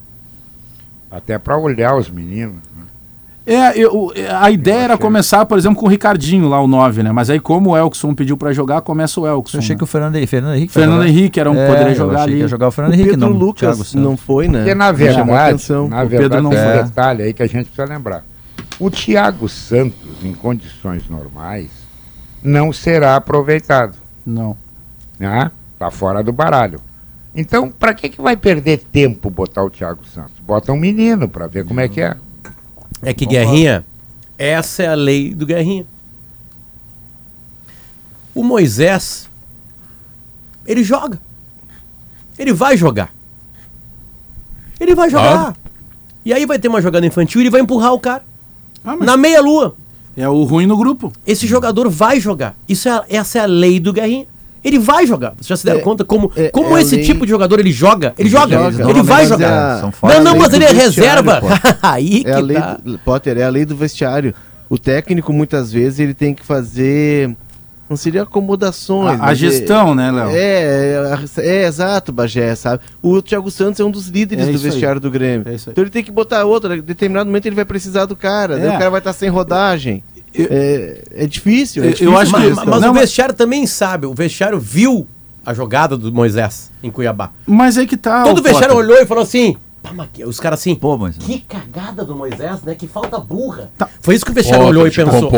Até para olhar os meninos. Né? A ideia era começar, por exemplo, com o Ricardinho lá, o 9, né? Mas aí, como o Elkson pediu para jogar, começa o Elkson. Eu achei que o Fernando Henrique era poderia jogar ali. Ia jogar o Fernando Henrique, Pedro Lucas não foi, né? Porque na verdade Pedro não tem foi. um detalhe aí que a gente precisa lembrar. O Thiago Santos, em condições normais, não será aproveitado. Não. Né? Tá fora do baralho. Então, para que vai perder tempo botar o Thiago Santos? Bota um menino para ver como é que é. É que Guerrinha, essa é a lei do Guerrinha. O Moisés, ele joga. Ele vai jogar. Ele vai jogar. E aí vai ter uma jogada infantil e ele vai empurrar o cara. Na meia-lua. É o ruim no grupo. Esse jogador vai jogar. Essa é a lei do Guerrinha. Ele vai jogar. Você já se deram conta como esse tipo de jogador ele joga? Ele joga. Ele vai jogar. Mas ele é reserva. Aí que tá. Potter, é a lei do vestiário. O técnico, muitas vezes, ele tem que fazer... Não seria acomodações. A gestão, né, Léo? Exato, Bagé, sabe? O Thiago Santos é um dos líderes do vestiário do Grêmio. Então ele tem que botar outro. Em determinado momento ele vai precisar do cara. Daí o cara vai estar sem rodagem. É difícil. Eu acho que mas o vestiário também sabe. O vestiário viu a jogada do Moisés em Cuiabá. Mas aí que tá. Todo o vestiário olhou e falou assim... Os caras assim, mas... que cagada do Moisés, né? Que falta burra. Foi isso que o vestiário olhou e pensou.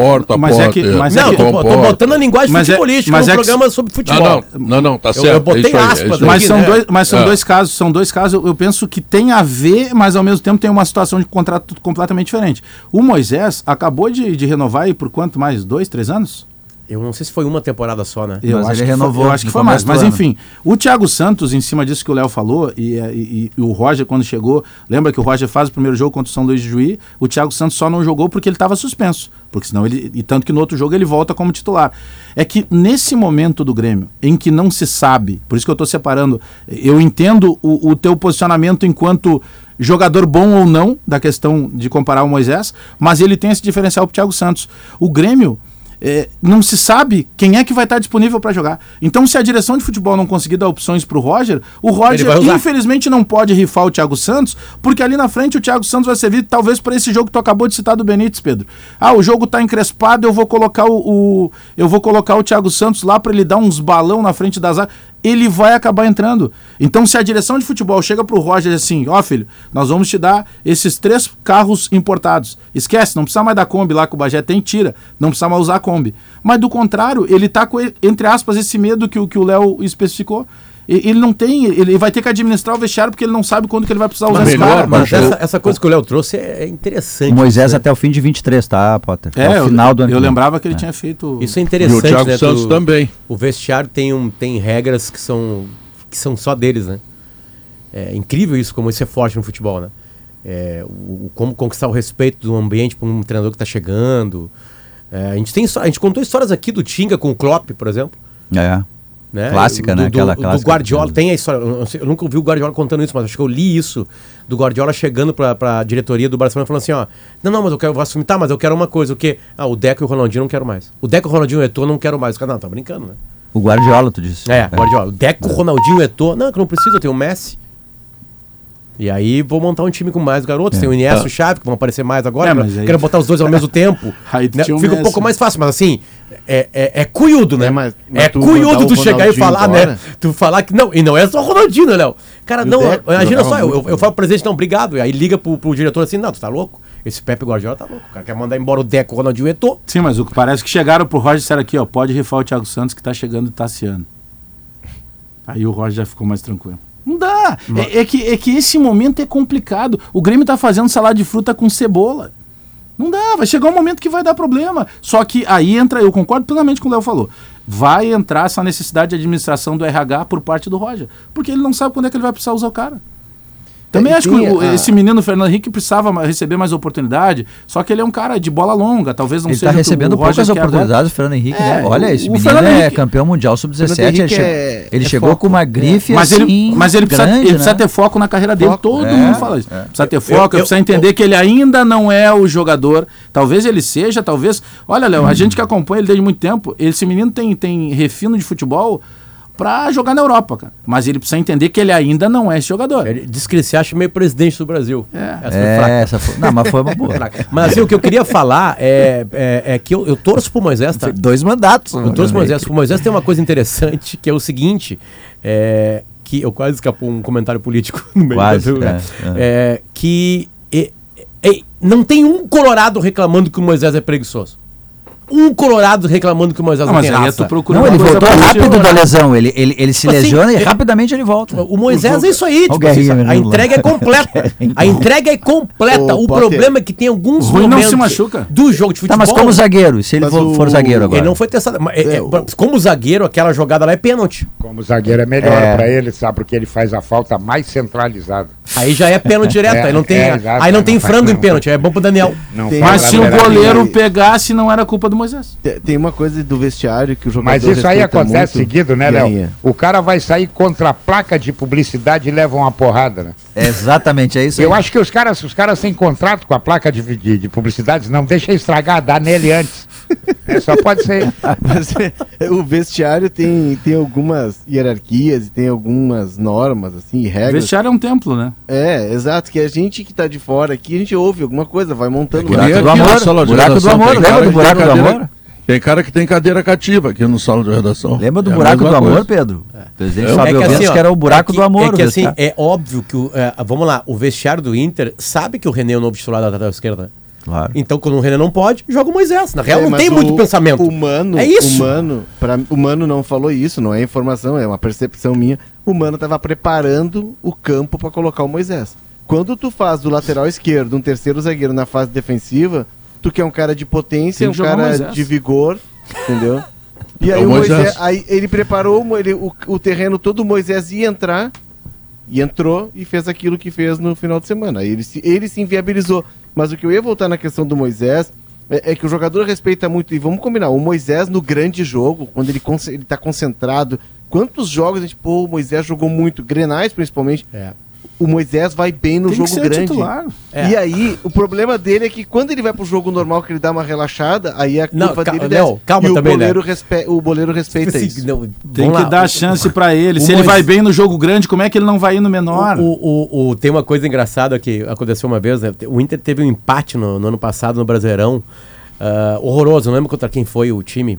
Tô botando a linguagem futebolística no programa sobre futebol. Não, tá certo. Eu botei aspas. Mas são dois casos, eu penso que tem a ver, mas ao mesmo tempo tem uma situação de contrato completamente diferente. O Moisés acabou de renovar aí por quanto mais? 2, 3 anos? Eu não sei se foi uma temporada só, né? Eu acho que foi mais. Mas enfim, o Thiago Santos, em cima disso que o Léo falou, e o Roger, quando chegou, lembra que o Roger faz o primeiro jogo contra o São Luís de Juí, o Thiago Santos só não jogou porque ele estava suspenso. Porque senão e tanto que no outro jogo ele volta como titular. É que nesse momento do Grêmio, em que não se sabe, por isso que eu estou separando, eu entendo o teu posicionamento enquanto jogador bom ou não, da questão de comparar o Moisés, mas ele tem esse diferencial pro Thiago Santos. O Grêmio... não se sabe quem é que vai estar disponível para jogar. Então, se a direção de futebol não conseguir dar opções para o Roger infelizmente não pode rifar o Thiago Santos, porque ali na frente o Thiago Santos vai servir talvez para esse jogo que tu acabou de citar do Benítez, Pedro. O jogo tá encrespado, eu vou colocar o Thiago Santos lá para ele dar uns balão na frente das áreas. Ele vai acabar entrando. Então, se a direção de futebol chega pro Roger assim, filho, nós vamos te dar esses 3 carros importados. Esquece, não precisa mais da Kombi lá que o Bagé tem, tira. Não precisa mais usar a Kombi. Mas do contrário, ele tá com, entre aspas, esse medo que o Léo especificou. Ele não tem, ele vai ter que administrar o vestiário porque ele não sabe quando que ele vai precisar usar esse cara. Mas essa coisa que o Léo trouxe é interessante. O Moisés até o fim de 23, tá, Potter? Até o final do ano. Eu lembrava que ele tinha feito... Isso é interessante, e o Thiago Santos também. O vestiário tem regras que são só deles, né? É incrível isso, como isso é forte no futebol, né? Como conquistar o respeito do ambiente para um treinador que está chegando. A gente contou histórias aqui do Tinga com o Klopp, por exemplo. É. Né? Clássica, né? Aquela clássica. Do Guardiola, tem a história, eu nunca ouvi o Guardiola contando isso, mas acho que eu li isso, do Guardiola chegando pra diretoria do Barcelona falando assim, ó, não, mas eu vou assumir, mas eu quero uma coisa, o quê? O Deco e o Ronaldinho não quero mais. O Deco e o Ronaldinho e o Eto'o não quero mais. Os caras, não, tá brincando, né? O Guardiola, tu disse. Guardiola. O Deco, o Ronaldinho e o Eto'o, não, que eu não preciso, eu tenho o Messi. E aí vou montar um time com mais garotos, tem o Iniesta e o Xavi, que vão aparecer mais agora, quero botar os dois ao mesmo tempo. Né? Fica um pouco mais fácil, mas assim, é cuiudo, né? Mas cuiudo tu chegar e falar, né? Tu falar que não, e não é só o Ronaldinho, né, Léo? Cara, não, imagina só, eu falo pro presidente, não, obrigado, e aí liga pro diretor assim, não, tu tá louco? Esse Pepe Guardiola tá louco, o cara quer mandar embora o Deco, o Ronaldinho e o Eto'o. Sim, mas o que parece que chegaram pro Roger e disseram aqui, ó, pode rifar o Thiago Santos que tá chegando o Tassiano. Aí o Roger já ficou mais tranquilo. Não dá. É que esse momento é complicado. O Grêmio tá fazendo salada de fruta com cebola. Não dá, vai chegar um momento que vai dar problema. Só que aí entra, eu concordo plenamente com o Léo falou, vai entrar essa necessidade de administração do RH por parte do Roger. Porque ele não sabe quando é que ele vai precisar usar o cara. Também acho que esse menino Fernando Henrique precisava receber mais oportunidade, só que ele é um cara de bola longa, talvez não ele seja. Ele está recebendo poucas oportunidades, o Fernando Henrique, né? Olha, esse menino é campeão mundial sub-17, ele chegou com uma grife mas assim, mas ele precisa ter foco na carreira dele, todo mundo fala isso. Precisa ter foco, precisa entender que ele ainda não é o jogador, talvez ele seja, talvez... Olha, Léo, a gente que acompanha ele desde muito tempo, esse menino tem refino de futebol pra jogar na Europa, cara. Mas ele precisa entender que ele ainda não é esse jogador. Ele disse que ele se acha meio presidente do Brasil. Não, mas foi uma boa. Mas assim, o que eu queria falar é que eu torço pro Moisés, tá? 2 mandatos. Eu torço pro Moisés. Pro Moisés tem uma coisa interessante, que é o seguinte, que eu quase escapou um comentário político no meio que não tem um colorado reclamando que o Moisés é preguiçoso. Um colorado reclamando que o Moisés não tem raça. Não, ele voltou rápido da lesão. Ele se lesiona e rapidamente ele volta. O Moisés é isso aí. Tipo, a entrega é completa. A entrega é completa. O problema é que tem alguns momentos do jogo de futebol... Tá, mas como zagueiro, se ele for zagueiro agora? Ele não foi testado. Como zagueiro, aquela jogada lá é pênalti. Como zagueiro é melhor pra ele, sabe? Porque ele faz a falta mais centralizada. Aí já é pênalti direto. Aí não tem frango em pênalti. É bom pro Daniel. Mas se o goleiro pegasse, não era culpa do Moisés. Tem uma coisa do vestiário que o jogador... Mas isso aí acontece seguido, né, Léo? O cara vai sair contra a placa de publicidade e leva uma porrada, né? Exatamente, é isso aí. Eu acho que os caras têm contrato com a placa de publicidade, não deixa estragar, dá nele antes. Só pode ser. Mas o vestiário tem algumas hierarquias e tem algumas normas, assim, regras. O vestiário é um templo, né? Exato, que a gente que tá de fora aqui, a gente ouve alguma coisa, vai montando... Buraco do amor, lembra do buraco do amor? Tem cara que tem cadeira cativa aqui no sala de redação. Lembra do buraco do amor, Pedro? O presidente Fábio Ventos que era o buraco do amor. É que assim, é óbvio que, vamos lá, o vestiário do Inter sabe que o René é o novo titular da lateral esquerda. Claro. Então, quando o René não pode, joga o Moisés. Na real, não tem muito pensamento. É isso. O Mano não falou isso, não é informação, é uma percepção minha. O Mano estava preparando o campo para colocar o Moisés. Quando tu faz do lateral esquerdo um terceiro zagueiro na fase defensiva, tu que é um cara de potência, um cara de vigor, entendeu? E aí o Moisés, aí ele preparou o terreno todo, o Moisés ia entrar, e entrou e fez aquilo que fez no final de semana. Ele se inviabilizou. Mas o que eu ia voltar na questão do Moisés é que o jogador respeita muito, e vamos combinar, o Moisés no grande jogo, quando ele tá concentrado, quantos jogos a gente, o Moisés jogou muito, Grenais principalmente, o Moisés vai bem no jogo grande. E aí, o problema dele é que quando ele vai pro jogo normal, que ele dá uma relaxada, aí a culpa dele desce. Calma e também, o goleiro respeita isso. Tem que dar chance pra ele. Se ele vai bem no jogo grande, como é que ele não vai ir no menor? Tem uma coisa engraçada que aconteceu uma vez, né? O Inter teve um empate no ano passado no Brasileirão, horroroso, não lembro contra quem foi o time.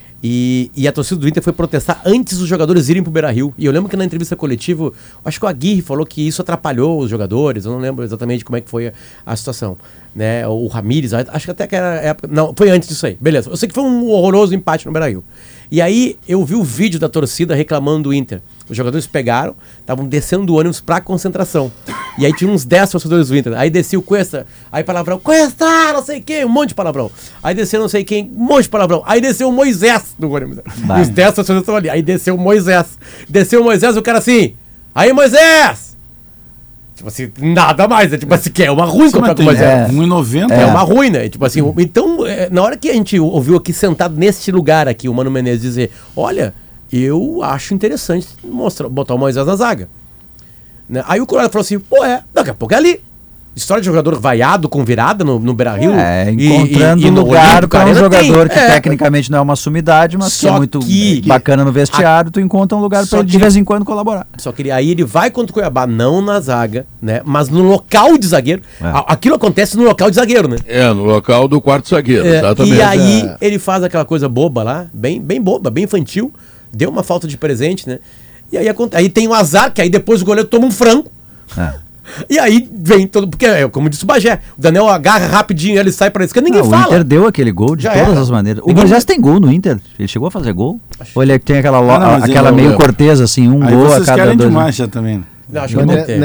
E a torcida do Inter foi protestar antes dos jogadores irem pro Beira-Rio. E eu lembro que na entrevista coletiva, acho que o Aguirre falou que isso atrapalhou os jogadores. Eu não lembro exatamente como é que foi a situação, né? O Ramires, acho que até que era época... Não, foi antes disso aí. Beleza. Eu sei que foi um horroroso empate no Beira-Rio. E aí eu vi o vídeo da torcida reclamando do Inter. Os jogadores pegaram, estavam descendo do ônibus pra concentração. E aí tinha uns 10 torcedores do Inter. Aí descia o Cuesta, aí palavrão, Cuesta, não sei quem, um monte de palavrão. Aí desceu não sei quem, um monte de palavrão. Aí desceu o Moisés do ônibus. E os 10 torcedores estavam ali. Aí desceu o Moisés. Desceu o Moisés, o cara assim, aí Moisés! Tipo assim, nada mais, né? Tipo assim, que é uma ruim comprar com 1-0. 1,90. É uma ruim, né? Tipo assim, então, na hora que a gente ouviu aqui, sentado neste lugar aqui, o Mano Menezes dizer, olha, eu acho interessante botar o Moisés na zaga. Né? Aí o Colorado falou assim, daqui a pouco é ali. História de jogador vaiado com virada no Beira-Rio. Encontrando lugar para um jogador que tecnicamente não é uma sumidade, mas que é muito bacana no vestiário, tu encontra um lugar para ele de vez em quando colaborar. Só que aí ele vai contra o Cuiabá, não na zaga, né? Mas no local de zagueiro. Aquilo acontece no local de zagueiro, né? No local do quarto zagueiro, exatamente. E aí ele faz aquela coisa boba lá, bem boba, bem infantil, deu uma falta de presente, né? E aí tem um azar, que aí depois o goleiro toma um frango. E aí vem todo. Porque, como disse o Bagé, o Daniel agarra rapidinho, ele sai pra esquerda, ninguém fala. O Inter deu aquele gol de todas as maneiras. O Moisés tem gol no Inter? Ele chegou a fazer gol? Ou ele tem aquela meio cortesa, assim, um gol a cada querem 2 demais já também. Não, acho que não tem.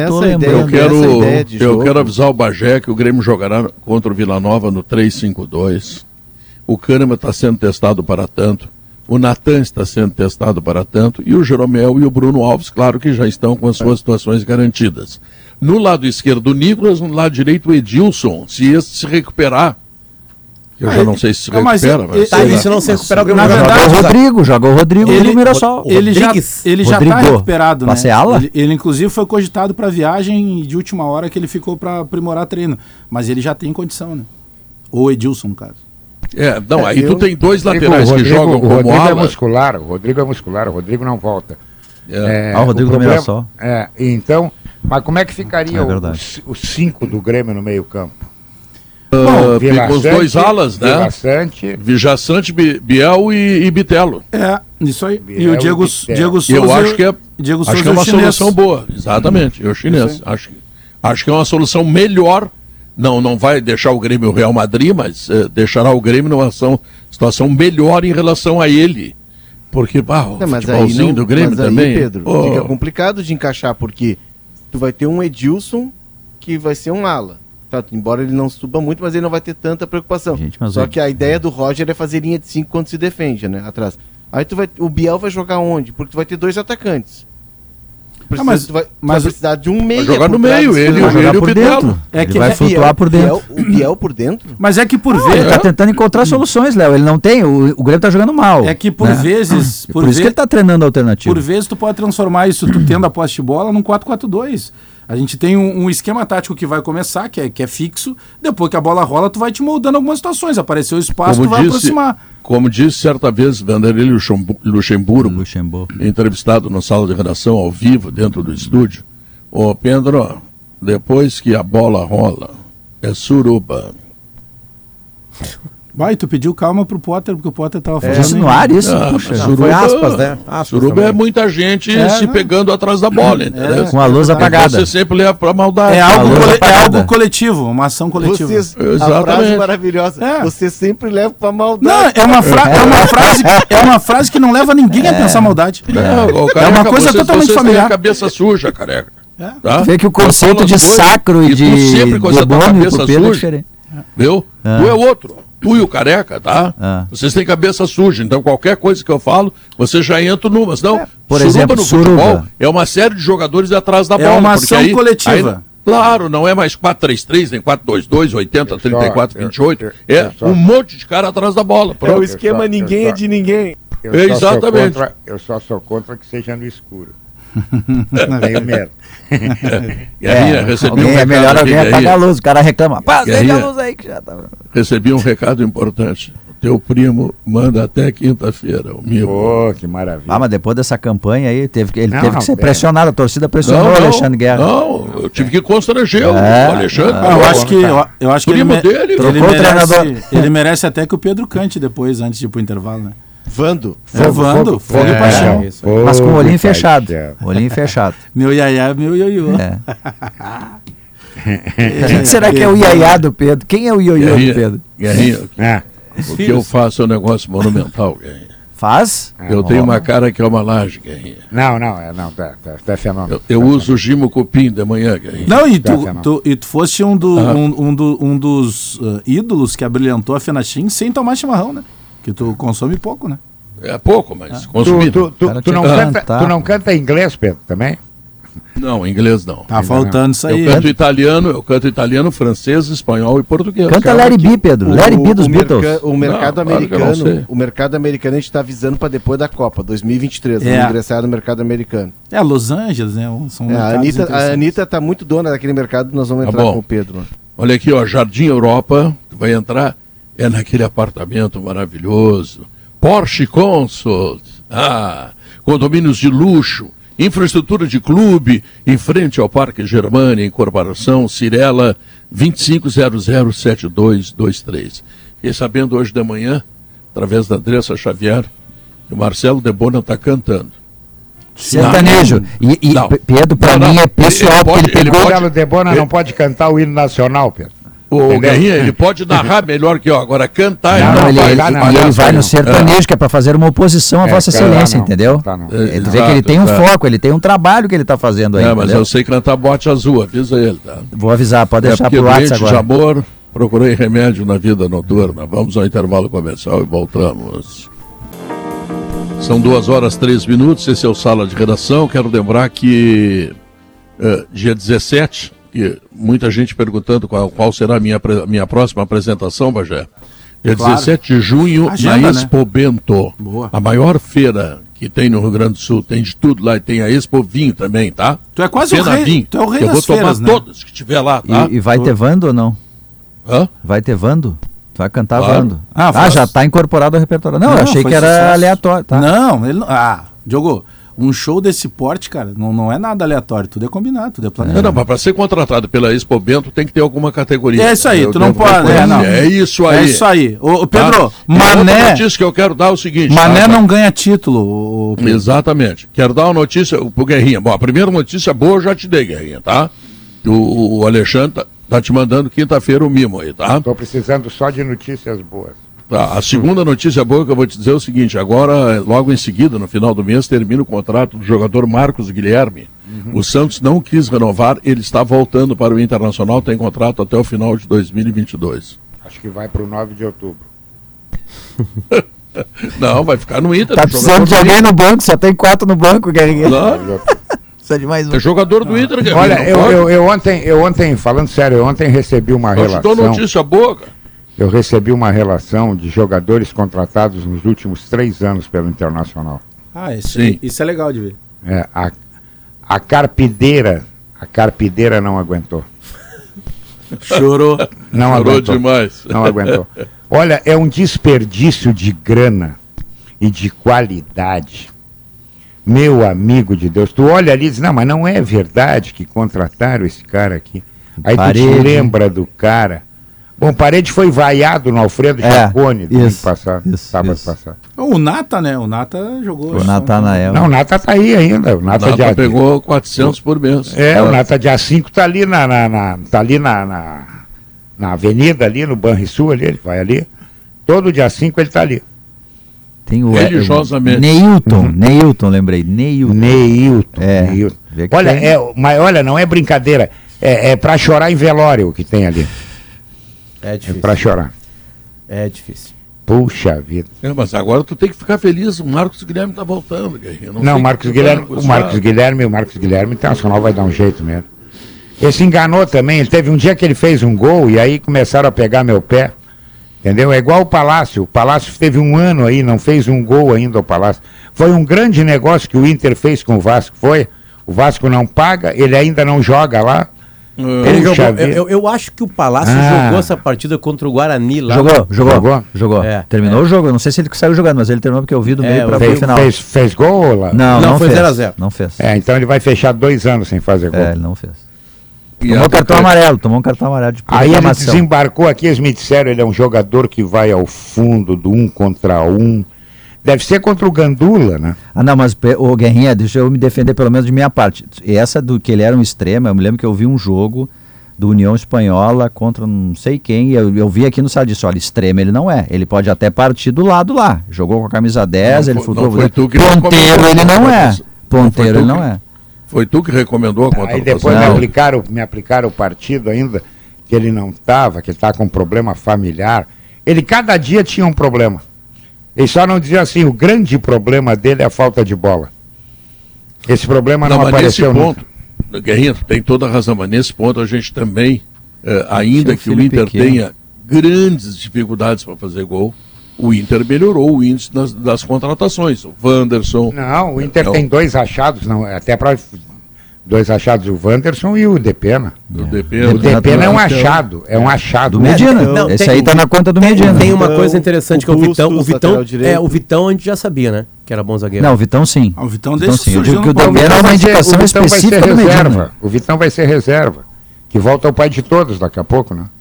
Eu quero avisar o Bagé que o Grêmio jogará contra o Vila Nova no 3-5-2. O Kahneman está sendo testado para tanto. O Natan está sendo testado para tanto. E o Jeromel e o Bruno Alves, claro que já estão com as suas situações garantidas. No lado esquerdo o Nicolas, no lado direito o Edilson, se esse se recuperar, eu já não sei se recupera, se não se recuperar, na verdade, joga o Rodrigo do Mirassol. Ele já está recuperado, né? Ala? Ele inclusive foi cogitado para viagem de última hora que ele ficou para aprimorar treino, mas ele já tem condição, né? Ou Edilson, no caso. Aí tu tem dois laterais que jogam como ala. O Rodrigo é muscular, o Rodrigo não volta. O Rodrigo do Mirassol. Então, mas como é que ficaria os 5 do Grêmio no meio campo? Com os dois alas, né? Vijaçante, Biel e Bitelo. Isso aí. E o Diego Souza. Eu acho que é uma solução boa. Exatamente. O chinês. Acho que é uma solução melhor. Não vai deixar o Grêmio o Real Madrid, mas deixará o Grêmio numa situação melhor em relação a ele. Porque, o futebolzinho do Grêmio também... Pedro, fica complicado de encaixar, porque tu vai ter um Edilson que vai ser um ala. Tá, embora ele não suba muito, mas ele não vai ter tanta preocupação. Só que a ideia do Roger é fazer linha de 5 quando se defende, né? Atrás. Aí o Biel vai jogar onde? Porque tu vai ter 2 atacantes. Tu vai precisar de um meio. Vai jogar no meio, ele o Bitelo. Ele vai flutuar por dentro. O Biel por dentro? Mas é que por vezes... Ele tá tentando encontrar soluções, Léo. Ele não tem, o Grêmio tá jogando mal. É que por vezes... Por isso que ele tá treinando alternativo. Por vezes tu pode transformar isso, tu tendo a posse de bola, num 4-4-2. A gente tem um esquema tático que vai começar, que é fixo. Depois que a bola rola, tu vai te moldando algumas situações. Apareceu o espaço, tu vai aproximar. Como disse certa vez Vanderlei Luxemburgo, entrevistado na sala de redação, ao vivo, dentro do estúdio. Pedro, depois que a bola rola, é suruba. Vai, tu pediu calma pro Potter, porque o Potter tava falando... Isso no ar, isso? Puxa, suruba, foi aspas, né? Suruba também. É muita gente se pegando atrás da bola, entendeu? Com a luz apagada. Você sempre leva pra maldade. É algo coletivo, uma ação coletiva. Exatamente. A frase maravilhosa. Você sempre leva pra maldade. Não, é uma frase que não leva ninguém a pensar maldade. É uma coisa totalmente familiar. Tem a cabeça suja, careca. Tá? Vê que o conceito de sacro e de demônio pro Pedro é diferente. Viu? Tu é outro. Tu e o careca, tá? Vocês têm cabeça suja, então qualquer coisa que eu falo, você já entra numa. Senão, por exemplo, no futebol é uma série de jogadores atrás da bola. É uma ação coletiva. Claro, não é mais 4-3-3, nem 4-2-2, 80, 34, 28. É um monte de cara atrás da bola. É o esquema ninguém é de ninguém. Exatamente. Eu só sou contra que seja no escuro. Tenho medo. Recebi um recado. É melhor alguém apagar a luz, o cara reclama. Acende a luz aí que já tá. Recebi um recado importante. Teu primo manda até quinta-feira, o Mimo. Que maravilha. Mas depois dessa campanha aí, ele teve que ser pressionado, a torcida pressionou o Alexandre Guerra. Não, eu tive que constranger o Alexandre. Eu acho que ele merece até que o Pedro cante depois, antes de ir pro intervalo, né? Vando. Fogo e paixão. Mas com o olhinho fechado. Olhinho fechado. Meu iaiá, meu ioiô. Quem será que é o iaiá do Pedro? Quem é o ioiô do Pedro? Guerrinha, o que eu faço é um negócio monumental, Guerrinha. Faz? Eu tenho uma cara que é uma laje, Guerrinha. Tá fenômeno. Eu uso o Gimo Cupim de manhã, Guerrinha. Não, e tu foste um dos ídolos que abrilhantou a Fenachim sem tomar chimarrão, né? Que tu consome pouco, né? É pouco, mas consumido. Tu não canta inglês, Pedro, também? Não, inglês não. Tá faltando isso aí. Eu canto italiano, francês, espanhol e português. Canta Larry B, Pedro. Larry B dos Beatles. O mercado Não, claro que eu não sei. americano, o mercado americano a gente tá visando para depois da Copa, 2023, vamos ingressar no mercado americano. Los Angeles, né? São A Anitta tá muito dona daquele mercado, nós vamos entrar com o Pedro. Né? Olha aqui, ó, Jardim Europa, tu vai entrar, é naquele apartamento maravilhoso. Porsche Consult, condomínios de luxo, infraestrutura de clube, em frente ao Parque Germânia, Incorporação, Cirela, 25007223. Fiquei sabendo hoje de manhã, através da Andressa Xavier, que o Marcelo Debona está cantando. Sertanejo. E Pedro, pra mim é pessoal, porque ele pegou... Marcelo Debona não pode cantar o hino nacional, Pedro. O Guerrinha, ele pode narrar melhor que eu, agora cantar ele vai no sertanejo, que é para fazer uma oposição à Vossa Excelência, entendeu? Ele vê que ele tem um foco, ele tem um trabalho que ele está fazendo aí. Mas eu sei cantar Bote Azul, avisa ele, tá? Vou avisar, pode deixar pro WhatsApp agora. De amor, procurei remédio na vida noturna. Vamos ao intervalo comercial e voltamos. São 2h03, esse é o Sala de Redação. Quero lembrar que dia 17, que muita gente perguntando qual será a minha próxima apresentação, Bagé. Dia 17 de junho, na Expo Bento. Boa. A maior feira que tem no Rio Grande do Sul. Tem de tudo lá. E tem a Expo Vinho também, tá? Tu é quase o rei. Vinho. Tu é o rei eu das vou tomar feiras, né? todas que tiver lá, tá? E vai ter Vando ou não? Hã? Vai ter Vando? Tu vai cantar Claro. Vando. Já tá incorporado ao repertório. Não, eu achei que era sucesso. aleatório. Tá? Não, ele não... Diogo, um show desse porte, cara, não é nada aleatório, tudo é combinado, tudo é planejado. Não, mas para ser contratado pela Expo Bento tem que ter alguma categoria. É isso aí, tu não pode. É isso aí. É isso aí. Ô, Pedro, Tá? Mané. Outra notícia que eu quero dar é o seguinte. Mané tá? não ganha título. Pedro. Exatamente. Quero dar uma notícia pro Guerrinha. Bom, a primeira notícia boa eu já te dei, Guerrinha, tá? O Alexandre tá te mandando quinta-feira o mimo aí, tá? Estou precisando só de notícias boas. Tá, a segunda notícia boa que eu vou te dizer é o seguinte, agora, logo em seguida, no final do mês, termina o contrato do jogador Marcos Guilherme. O Santos não quis renovar, ele está voltando para o Internacional, tem contrato até o final de 2022. Acho que vai para o 9 de outubro. Não, vai ficar no Inter. Tá precisando de alguém no banco, só tem 4 no banco, Guerrinha. Claro. Precisa de mais um. É jogador do Inter, Guerrinha. Olha, eu ontem, falando sério, eu ontem recebi uma relação... Eu te dou notícia boa, cara. Eu recebi uma relação de jogadores contratados nos últimos 3 anos pelo Internacional. Isso é legal de ver. A Carpideira não aguentou. Chorou. Não Chorou aguentou. demais. Não aguentou. Olha, é um desperdício de grana e de qualidade. Meu amigo de Deus, tu olha ali e diz, não, mas não é verdade que contrataram esse cara aqui. Aí Parede. tu te lembra do cara. Bom, Parede foi vaiado no Alfredo Jacone domingo passado, sábado passado. O Nata, né? O Nata jogou. O Natanael. Não, o Nata tá aí ainda. O Nata, pegou 400 por mês. O Nata dia 5 tá ali na avenida ali, no Banrisul ali, ele vai ali. Todo dia 5 ele tá ali. Tem o Religiosamente. Neilton, lembrei. Neilton. Olha, não é brincadeira. É pra chorar em velório o que tem ali. É difícil. É pra chorar. É difícil. Puxa vida. Mas agora tu tem que ficar feliz, o Marcos Guilherme tá voltando, Guerrinha. Não, o Marcos Guilherme Internacional vai dar um jeito mesmo. Ele se enganou também, ele teve um dia que ele fez um gol e aí começaram a pegar meu pé. Entendeu? É igual o Palácio. O Palácio teve 1 ano aí, não fez um gol ainda o Palácio. Foi um grande negócio que o Inter fez com o Vasco, foi? O Vasco não paga, ele ainda não joga lá. Ele jogou, eu acho que o Palácio jogou essa partida contra o Guarani lá. Jogou. Terminou o jogo. Eu não sei se ele saiu jogando, mas ele terminou porque eu vi do meio para o final. Fez gol lá? Não foi fez. 0-0. Não fez. Então ele vai fechar 2 anos sem fazer gol. Ele não fez. Tomou um cartão amarelo de Aí ele desembarcou aqui, eles me disseram, ele é um jogador que vai ao fundo do 1 contra 1. Deve ser contra o Gandula, né? Não, mas o Guerrinha, deixa eu me defender pelo menos de minha parte. Essa do que ele era um extremo, eu me lembro que eu vi um jogo do União Espanhola contra não sei quem, e eu vi aqui no site disso, olha, extremo ele não é. Ele pode até partir do lado lá. Jogou com a camisa 10, ele flutuou. Ponteiro ele não é. Ponteiro ele não é. Foi tu que recomendou a contratação? Aí depois me aplicaram o partido ainda, que ele não estava, que ele estava com um problema familiar. Ele cada dia tinha um problema. Ele só não dizia assim, o grande problema dele é a falta de bola. Esse problema não apareceu nunca. Guerrinha, tem toda a razão, mas nesse ponto a gente também, ainda que o Inter tenha grandes dificuldades para fazer gol, o Inter melhorou o índice das contratações. O Wanderson... Não, o Inter tem 2 achados, não, até para 2 achados, o Wanderson e o Depena. O Depena é um achado, Do Medina. Esse aí tá na conta do Medina. Tem uma coisa interessante que é o Vitão a gente já sabia, né? Que era bom zagueiro. Não, o Vitão sim. O Vitão desde que eu digo surgiu que o Depena é uma indicação específica do Medina. O Vitão vai ser reserva, que volta o pai de todos daqui a pouco, né?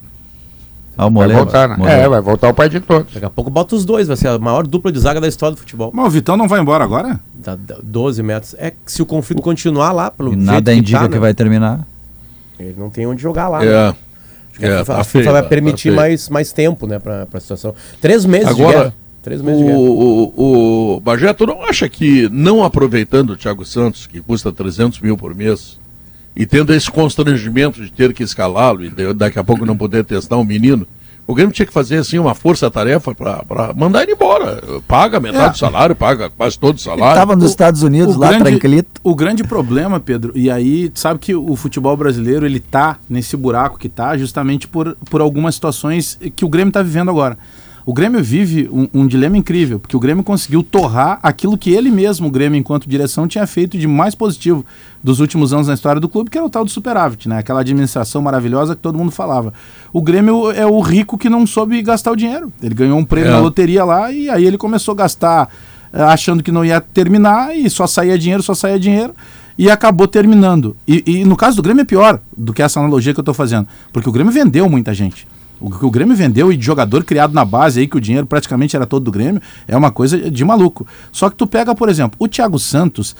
Vai voltar, né? Vai voltar o pai de todos. Daqui a pouco bota os dois, vai ser a maior dupla de zaga da história do futebol. Mas o Vitão não vai embora agora? Dá 12 metros. É que se o conflito continuar lá, pelo jeito nada indica que vai terminar. Ele não tem onde jogar lá. Né? A FIFA vai permitir mais tempo, né, pra situação. 3 meses agora, de guerra. 3 meses de guerra. O Bagé, tu não acha que, não aproveitando o Thiago Santos, que custa 300 mil por mês, e tendo esse constrangimento de ter que escalá-lo e daqui a pouco não poder testar um menino, o Grêmio tinha que fazer assim uma força-tarefa para mandar ele embora. Paga metade do salário, paga quase todo o salário. Ele estava nos Estados Unidos lá, tranquilito. O grande problema, Pedro, e aí sabe que o futebol brasileiro ele tá nesse buraco que tá justamente por algumas situações que o Grêmio está vivendo agora. O Grêmio vive um dilema incrível, porque o Grêmio conseguiu torrar aquilo que ele mesmo, o Grêmio, enquanto direção, tinha feito de mais positivo dos últimos anos na história do clube, que era o tal do superávit, né? Aquela administração maravilhosa que todo mundo falava. O Grêmio é o rico que não soube gastar o dinheiro. Ele ganhou um prêmio na loteria lá e aí ele começou a gastar achando que não ia terminar e só saía dinheiro, e acabou terminando. E no caso do Grêmio é pior do que essa analogia que eu estou fazendo, porque o Grêmio vendeu muita gente. O que o Grêmio vendeu e de jogador criado na base aí, que o dinheiro praticamente era todo do Grêmio, é uma coisa de maluco. Só que tu pega, por exemplo, o Thiago Santos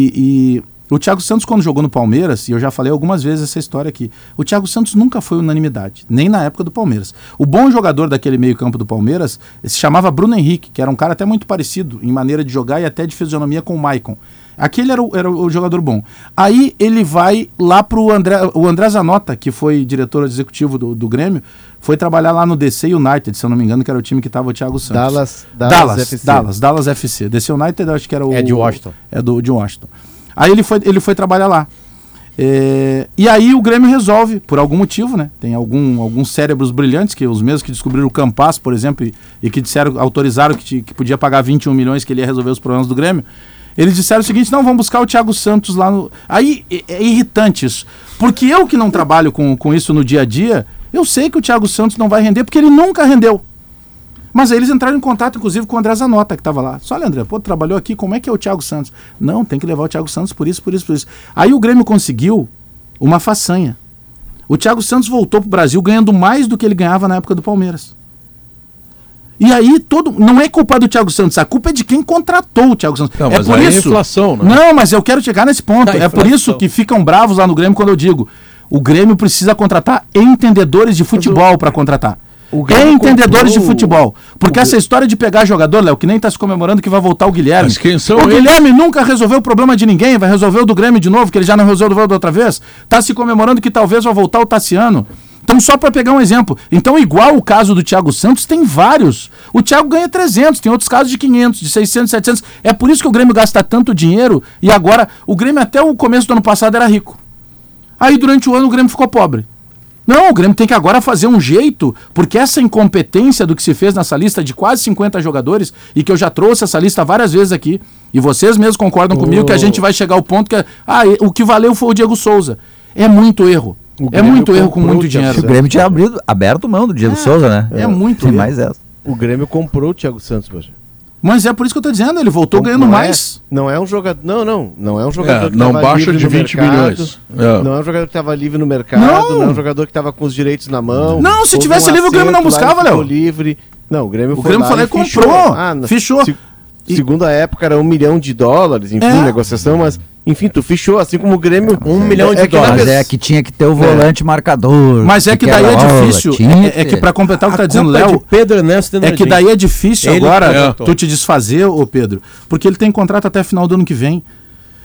o Thiago Santos, quando jogou no Palmeiras, e eu já falei algumas vezes essa história aqui, o Thiago Santos nunca foi unanimidade, nem na época do Palmeiras. O bom jogador daquele meio-campo do Palmeiras se chamava Bruno Henrique, que era um cara até muito parecido em maneira de jogar e até de fisionomia com o Maicon. Aquele era o jogador bom. Aí ele vai lá pro o André Zanota, que foi diretor executivo do Grêmio, foi trabalhar lá no DC United, se eu não me engano, que era o time que estava o Thiago Santos. Dallas FC. DC United, eu acho que era o... É de Washington. De Washington. Aí ele foi trabalhar lá. E aí o Grêmio resolve, por algum motivo, né? Tem alguns cérebros brilhantes, que os mesmos que descobriram o Campas, por exemplo, e que autorizaram que podia pagar 21 milhões, que ele ia resolver os problemas do Grêmio. Eles disseram o seguinte: não, vamos buscar o Thiago Santos lá no... Aí é irritante isso, porque eu que não trabalho com isso no dia a dia, eu sei que o Thiago Santos não vai render, porque ele nunca rendeu. Mas aí eles entraram em contato, inclusive, com o André Zanota, que estava lá. Só, olha, André, trabalhou aqui, como é que é o Thiago Santos? Não, tem que levar o Thiago Santos por isso. Aí o Grêmio conseguiu uma façanha. O Thiago Santos voltou pro Brasil ganhando mais do que ele ganhava na época do Palmeiras. E aí, não é culpa do Thiago Santos, a culpa é de quem contratou o Thiago Santos. Não, mas por isso, é inflação, né? Não, mas eu quero chegar nesse ponto. É por isso que ficam bravos lá no Grêmio quando eu digo: o Grêmio precisa contratar entendedores de futebol para contratar. Entendedores de futebol. Porque essa história de pegar jogador, Léo, que nem tá se comemorando que vai voltar o Guilherme. Mas quem são o eles? Guilherme nunca resolveu o problema de ninguém, vai resolver o do Grêmio de novo, que ele já não resolveu da outra vez. Tá se comemorando que talvez vai voltar o Tassiano. Então, só para pegar um exemplo. Então, igual o caso do Thiago Santos, tem vários. O Thiago ganha 300, tem outros casos de 500, de 600, 700. É por isso que o Grêmio gasta tanto dinheiro e agora o Grêmio até o começo do ano passado era rico. Aí, durante o ano, o Grêmio ficou pobre. Não, o Grêmio tem que agora fazer um jeito, porque essa incompetência do que se fez nessa lista de quase 50 jogadores, e que eu já trouxe essa lista várias vezes aqui, e vocês mesmos concordam comigo que a gente vai chegar ao ponto que o que valeu foi o Diego Souza. É muito erro. É muito erro com muito dinheiro. O Grêmio tinha aberto mão do Diego Souza, né? É muito erro. Mais essa. O Grêmio comprou o Thiago Santos, hoje. Mas é por isso que eu tô dizendo, ele voltou ganhando mais. Não é um jogador. Não é um jogador que não baixa de 20 milhões. Não é um jogador que estava livre no mercado, não é um jogador que estava com os direitos na mão. Não, se tivesse livre, o Grêmio não buscava, Léo. Livre. Não, o Grêmio foi lá e comprou. Fechou. Segundo a época era $1 milhão, enfim, negociação, mas enfim, tu fechou, assim como o Grêmio. $1 milhão. Mas é que tinha que ter o volante marcador. Mas é que daí é difícil. É que pra completar o que tá dizendo o Léo, Pedro Ernesto é que daí é difícil agora tu te desfazer, ô Pedro, porque ele tem contrato até final do ano que vem.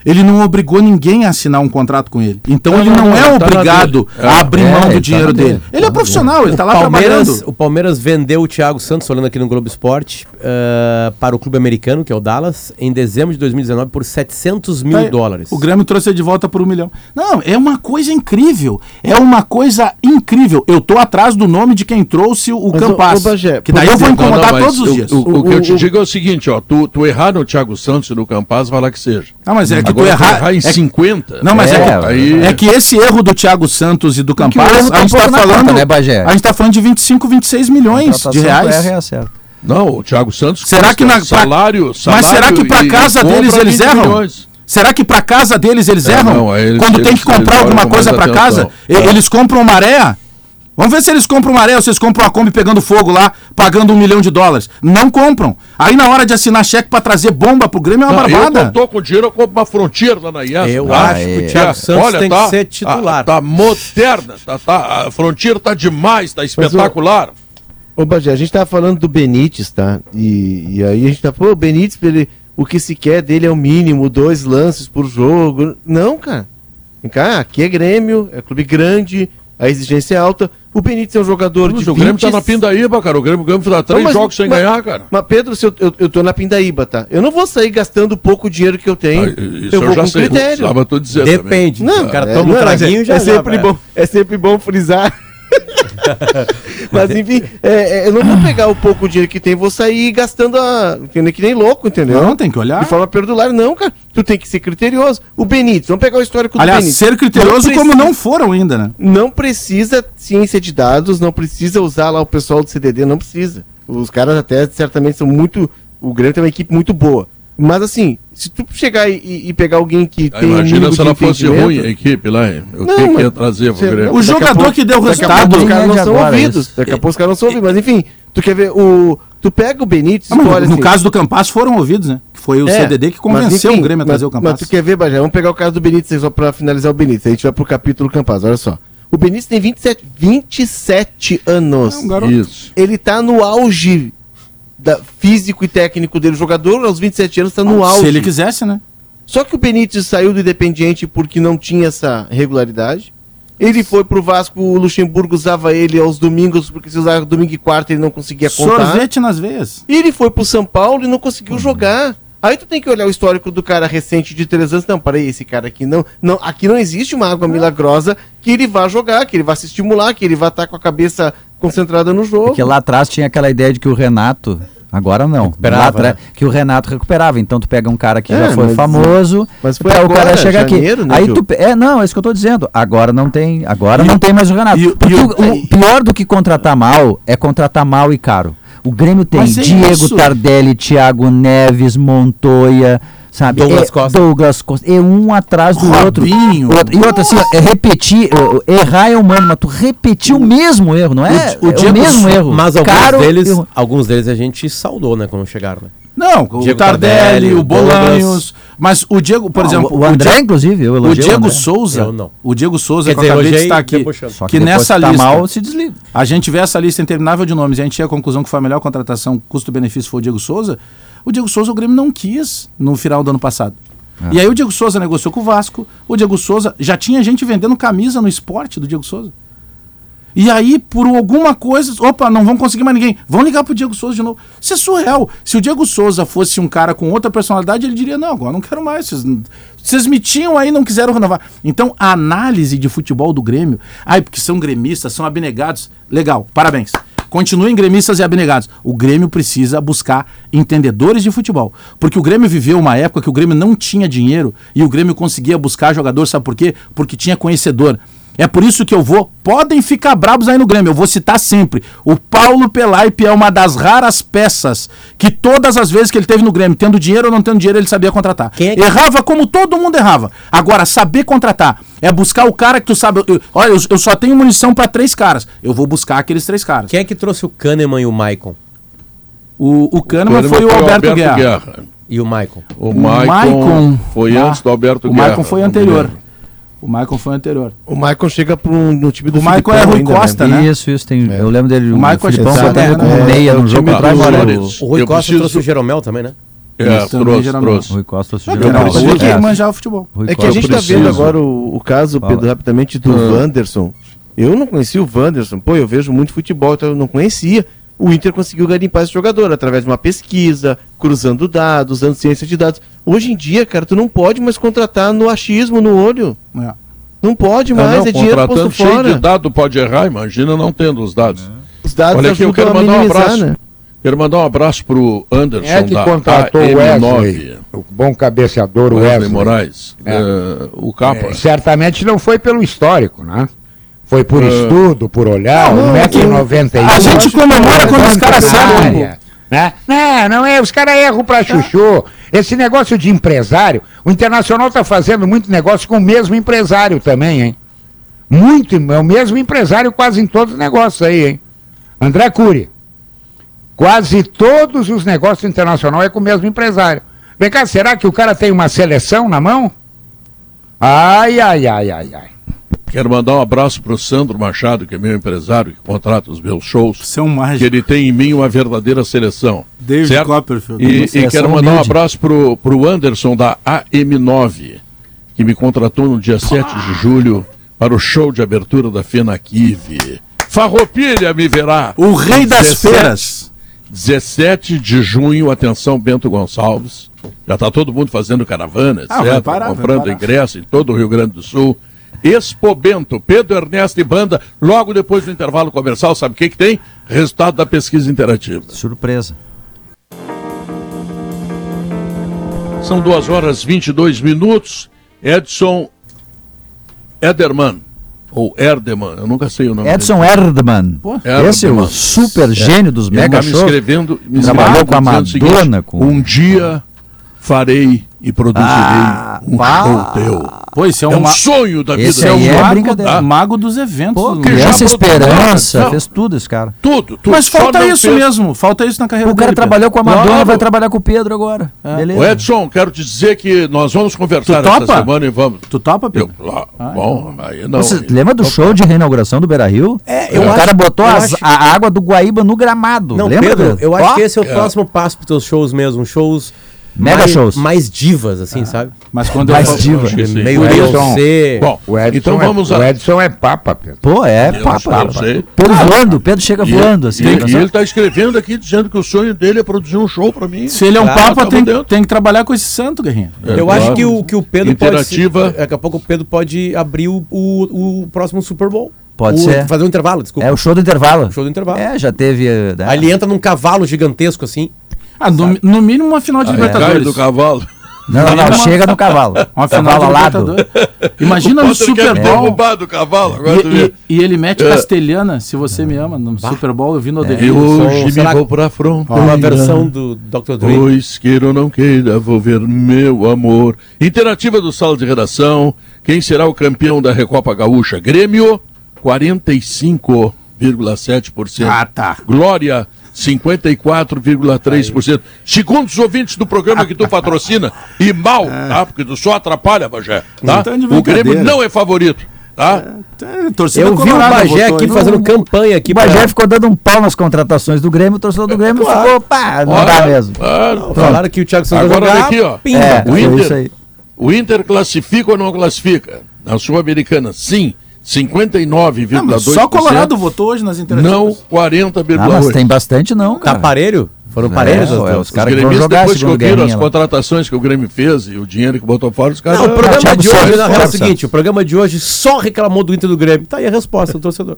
Ele não obrigou ninguém a assinar um contrato com ele. Então ele não é obrigado a abrir mão do dinheiro dele. Ele é profissional, ele tá lá trabalhando. O Palmeiras vendeu o Thiago Santos, olhando aqui no Globo Esporte, para o clube americano, que é o Dallas, em dezembro de 2019, por $700 mil. O Grêmio trouxe ele de volta por $1 milhão. Não, é uma coisa incrível. É uma coisa incrível. Eu tô atrás do nome de quem trouxe o Campas. Que daí eu vou incomodar todos os dias. O que eu te digo é o seguinte, ó, tu errar no Thiago Santos e no Campas, vai lá que seja. Ah, mas é que agora, tu errar em 50. Não, mas é que esse erro do Thiago Santos e do Campas, a gente tá falando, né, Bagé? A gente tá falando de 25, 26 milhões de reais. Não, o Thiago Santos será que salário, mas será que para casa deles eles erram? Milhões. Será que para casa deles eles erram? Não, quando tem que comprar alguma coisa para casa, eles compram maré? Vamos ver se eles compram maré ou se eles compram a Kombi pegando fogo lá, pagando $1 milhão. Não compram. Aí na hora de assinar cheque para trazer bomba pro Grêmio é uma barbada. Eu não tô com dinheiro, eu compro uma Frontier lá na IES. Eu acho que o Thiago Santos tem que ser titular. Tá moderna, a Frontier tá demais, tá espetacular. Ô Bagé, a gente tava falando do Benítez, tá? E aí a gente tá falando, o Benítez, o que se quer dele é o mínimo, 2 lances por jogo. Não, cara. Aqui é Grêmio, é clube grande, a exigência é alta. O Benítez é um jogador de 20... O Grêmio tá na pindaíba, cara. O Grêmio tá 3 jogos sem ganhar, cara. Mas, Pedro, se eu tô na pindaíba, tá? Eu não vou sair gastando pouco dinheiro que eu tenho. Isso eu vou já sei. Precisava tu dizer. Depende. Também. Não, o cara toma um traguinho já. É sempre bom frisar. Mas enfim, eu não vou pegar o pouco dinheiro que tem e vou sair gastando que nem louco, entendeu? Não, tem que olhar. De forma perdulária, não, cara. Tu tem que ser criterioso. O Benítez, vamos pegar o histórico do Benítez. Ser criterioso como não foram ainda, né? Não precisa ciência de dados, não precisa usar lá o pessoal do CDD, não precisa. Os caras até certamente são muito... O Grêmio tem uma equipe muito boa. Mas assim, se tu chegar e pegar alguém que tem... Imagina se ela fosse ruim a equipe lá, o que ia trazer pro Grêmio? O jogador que deu o resultado... Os caras não são ouvidos. Daqui a pouco os caras não são ouvidos. Mas enfim, tu quer ver tu pega o Benítez... No caso do Campas foram ouvidos, né? Foi o CDD que convenceu o Grêmio a trazer o Campas. Mas tu quer ver, Bagé? Vamos pegar o caso do Benítez só pra finalizar o Benítez. A gente vai pro capítulo Campas, olha só. O Benítez tem 27 anos. Isso. Ele tá no auge... físico e técnico dele, o jogador aos 27 anos está no auge. Se ele quisesse, né? Só que o Benítez saiu do Independiente porque não tinha essa regularidade. Ele foi pro Vasco, o Luxemburgo usava ele aos domingos, porque se usava domingo e quarta ele não conseguia contar. Sorvete nas veias. E ele foi pro São Paulo e não conseguiu jogar. Aí tu tem que olhar o histórico do cara recente de 3 anos. Não, peraí, esse cara aqui não, aqui não existe uma água milagrosa que ele vá jogar, que ele vá se estimular, que ele vá estar com a cabeça concentrada no jogo. Porque lá atrás tinha aquela ideia de que o Renato... Agora não. Lá atrás, que o Renato recuperava. Então tu pega um cara que já foi famoso, mas foi agora, o cara chega janeiro, aqui. Né, aí tu não, é isso que eu tô dizendo. Agora não tem mais o Renato. O pior do que contratar mal é contratar mal e caro. O Grêmio tem Diego Tardelli, Thiago Neves, Montoya, sabe? Douglas Costa. É um atrás do outro. E outra assim, repetir, errar é humano, mas tu repetir o mesmo erro, não é? O mesmo erro. Mas alguns deles a gente saudou, né, quando chegaram, né? Não, o Tardelli, o Bolanhos, mas o Diego, por exemplo... O André, inclusive, eu elogio o Diego Souza, o Diego Souza, que eu acabei de estar aqui, que nessa lista, mal, se desliga. A gente vê essa lista interminável de nomes e a gente chega à conclusão que foi a melhor contratação, custo-benefício foi o Diego Souza. O Diego Souza o Grêmio não quis no final do ano passado. E aí o Diego Souza negociou com o Vasco, o Diego Souza, já tinha gente vendendo camisa no esporte do Diego Souza. E aí, por alguma coisa, não vão conseguir mais ninguém. Vão ligar pro Diego Souza de novo. Isso é surreal. Se o Diego Souza fosse um cara com outra personalidade, ele diria, não, agora não quero mais. Vocês me tinham aí e não quiseram renovar. Então, a análise de futebol do Grêmio, porque são gremistas, são abnegados. Legal, parabéns. Continuem gremistas e abnegados. O Grêmio precisa buscar entendedores de futebol. Porque o Grêmio viveu uma época que o Grêmio não tinha dinheiro e o Grêmio conseguia buscar jogador, sabe por quê? Porque tinha conhecedor. É por isso que podem ficar brabos aí no Grêmio, eu vou citar sempre, o Paulo Pelaipe é uma das raras peças que todas as vezes que ele teve no Grêmio, tendo dinheiro ou não tendo dinheiro, ele sabia contratar. Errava como todo mundo errava. Agora, saber contratar é buscar o cara que tu sabe, olha, eu só tenho munição para 3 caras, eu vou buscar aqueles 3 caras. Quem é que trouxe o Kahneman e o Maicon? O Kahneman foi o Alberto Guerra. E o Maicon? O Maicon foi antes do Alberto Guerra. O Maicon foi anterior. O Maicon foi anterior. O Maicon chega no time do O Maicon é Rui Costa, né? Isso, tem, eu lembro dele. O Maicon Filipão botando como meia no jogo atrás. O Rui Costa trouxe o Jeromel também, né? Isso também trouxe, gera trouxe. Rui Costa trouxe Não, geral. cara, preciso- o que manjava futebol. Rui É que a Costa gente tá preciso. vendo agora o caso, Fala. Pedro, rapidamente, do Wanderson. Eu não conhecia o Wanderson. Pô, eu vejo muito futebol, então eu não conhecia. O Inter conseguiu garimpar esse jogador através de uma pesquisa, cruzando dados, usando ciência de dados. Hoje em dia, cara, tu não pode mais contratar no achismo, no olho. É. Não pode Não, mais, não, é dinheiro posto contratando cheio de fora. dado pode errar, imagina não tendo os dados. Os dados Olha aqui, eu ajudam quero a mandar um minimizar, abraço. né? Quero mandar um abraço pro Anderson É que da contratou o AM9, Wesley, o bom cabeceador Wesley Wesley. Moraes, É. o capa. Certamente não foi pelo histórico, né? Foi por estudo, por olhar, 1,91m. A gente comemora quando os caras sabem. Né? Não é, os caras erram pra chuchu. Esse negócio de empresário, o Internacional tá fazendo muito negócio com o mesmo empresário também, hein? Muito, é o mesmo empresário quase em todos os negócios aí, hein? André Cury. Quase todos os negócios do Internacional é com o mesmo empresário. Vem cá, será que o cara tem uma seleção na mão? Ai. Quero mandar um abraço pro Sandro Machado, que é meu empresário, que contrata os meus shows. Você é um mágico. Que ele tem em mim uma verdadeira seleção. David certo? Copperfield. E Seleção quero mandar um humilde. abraço pro Anderson da AM9, que me contratou no dia 7 de julho para o show de abertura da FENAQUIV. Farroupilha me verá. O rei das 17 feiras. 17 de junho, atenção, Bento Gonçalves. Já está todo mundo fazendo caravana, etc. Vai parar, vai comprando parar. ingresso em todo o Rio Grande do Sul. Expo Bento, Pedro Ernesto e banda. Logo depois do intervalo comercial, sabe o que tem? Resultado da pesquisa interativa. Surpresa. São 2h22. Edson Ederman, ou Erdeman, eu nunca sei o nome Edson Erdmann. Erdmann. Esse é o super gênio dos Ele mega está me shows. escrevendo, Trabalhou com a dizendo o seguinte, Madonna, com- um dia farei e produzirei um show teu. Pô, esse é É um um sonho da vida. Esse aí dele. é mago, brincadeira. mago dos eventos. Pô, do que mundo. já Criança produziu, Esperança, não. fez tudo esse cara. Tudo. Mas Só falta não isso fez. mesmo, falta isso na carreira O cara dele, trabalhou com a Claro. Madonna, vai trabalhar com o Pedro agora. Beleza. O Edson, quero te dizer que nós vamos conversar Tu essa topa? semana e vamos. Tu topa, Eu, Pedro? bom, aí não. Você lembra do show de reinauguração do Beira-Rio? eu O cara acho- botou eu as- acho- a água do Guaíba no gramado. Não, lembra? Pedro, eu acho Ó, que esse é o próximo passo para teus shows mesmo, shows Mega mais, shows. mais divas, assim, sabe? Mas quando Mais eu diva. Acho que sim. Meio O Edson- Beyoncé. Bom, O Edson, então vamos o a... Edson é papa, Pedro. Pô, é Eu papa. sei. Pedro voando, Pedro chega voando, assim. E né? ele está escrevendo aqui dizendo que o sonho dele é produzir um show para mim. Se ele é um Claro, papa, tamo tem, dentro. tem que trabalhar com esse santo, Guerrinha. Eu claro. acho que o Pedro Interativa. pode. Daqui a pouco o Pedro pode abrir o próximo Super Bowl. Pode ser. Fazer um intervalo, desculpa. É o show do intervalo. O show do intervalo. É, já teve. né? Aí ele entra num cavalo gigantesco assim. Ah, no mínimo uma final de Cai Libertadores. do cavalo. Não, chega no cavalo. Uma final Cavalo de alado. Libertadores. Imagina no Potter Super quer Bowl. derrubar do cavalo. Agora tu vê. E ele mete castelhana, se você me ama, no Super Bowl eu vi no E Odeio. hoje será me vou pra fronteira. Uma versão do Dr. Dre. Pois queira ou não queira, vou ver meu amor. Interativa do Sala de Redação. Quem será o campeão da Recopa Gaúcha? Grêmio, 45,7%. Ah, tá. Glória, 54,3%. Segundo os ouvintes do programa que tu patrocina, e mal, tá? Porque tu só atrapalha, Bagé, tá? Então, de O Grêmio brincadeira. não é favorito, tá? Torcida Eu vi o colorada Bagé votou, aqui hein? fazendo campanha aqui O Bagé ficou dando um pau nas contratações do Grêmio, o torcedor do Grêmio ficou, pá, não dá mesmo. Claro. Falaram que o Thiago Santos vai Agora jogar. olha aqui, ó. Pimba. É, O foi Inter- isso aí. O Inter classifica ou não classifica? Na Sul-Americana, sim, 59,2%. Não, mas só Colorado votou hoje nas interativas. Não, Ah, mas 40,8%. tem bastante não, Tá cara. parelho? Foram parelhos? É, as os duas? caras Os que vão gremistas, jogar, depois que segundo o ouviram as Guerrinha lá. contratações que o Grêmio fez e o dinheiro que botou fora, os caras... Não, o programa Thiago de hoje, Santos, na real, é o Thiago seguinte, Santos. o programa de hoje só reclamou do Inter e do Grêmio. Tá aí a resposta do torcedor.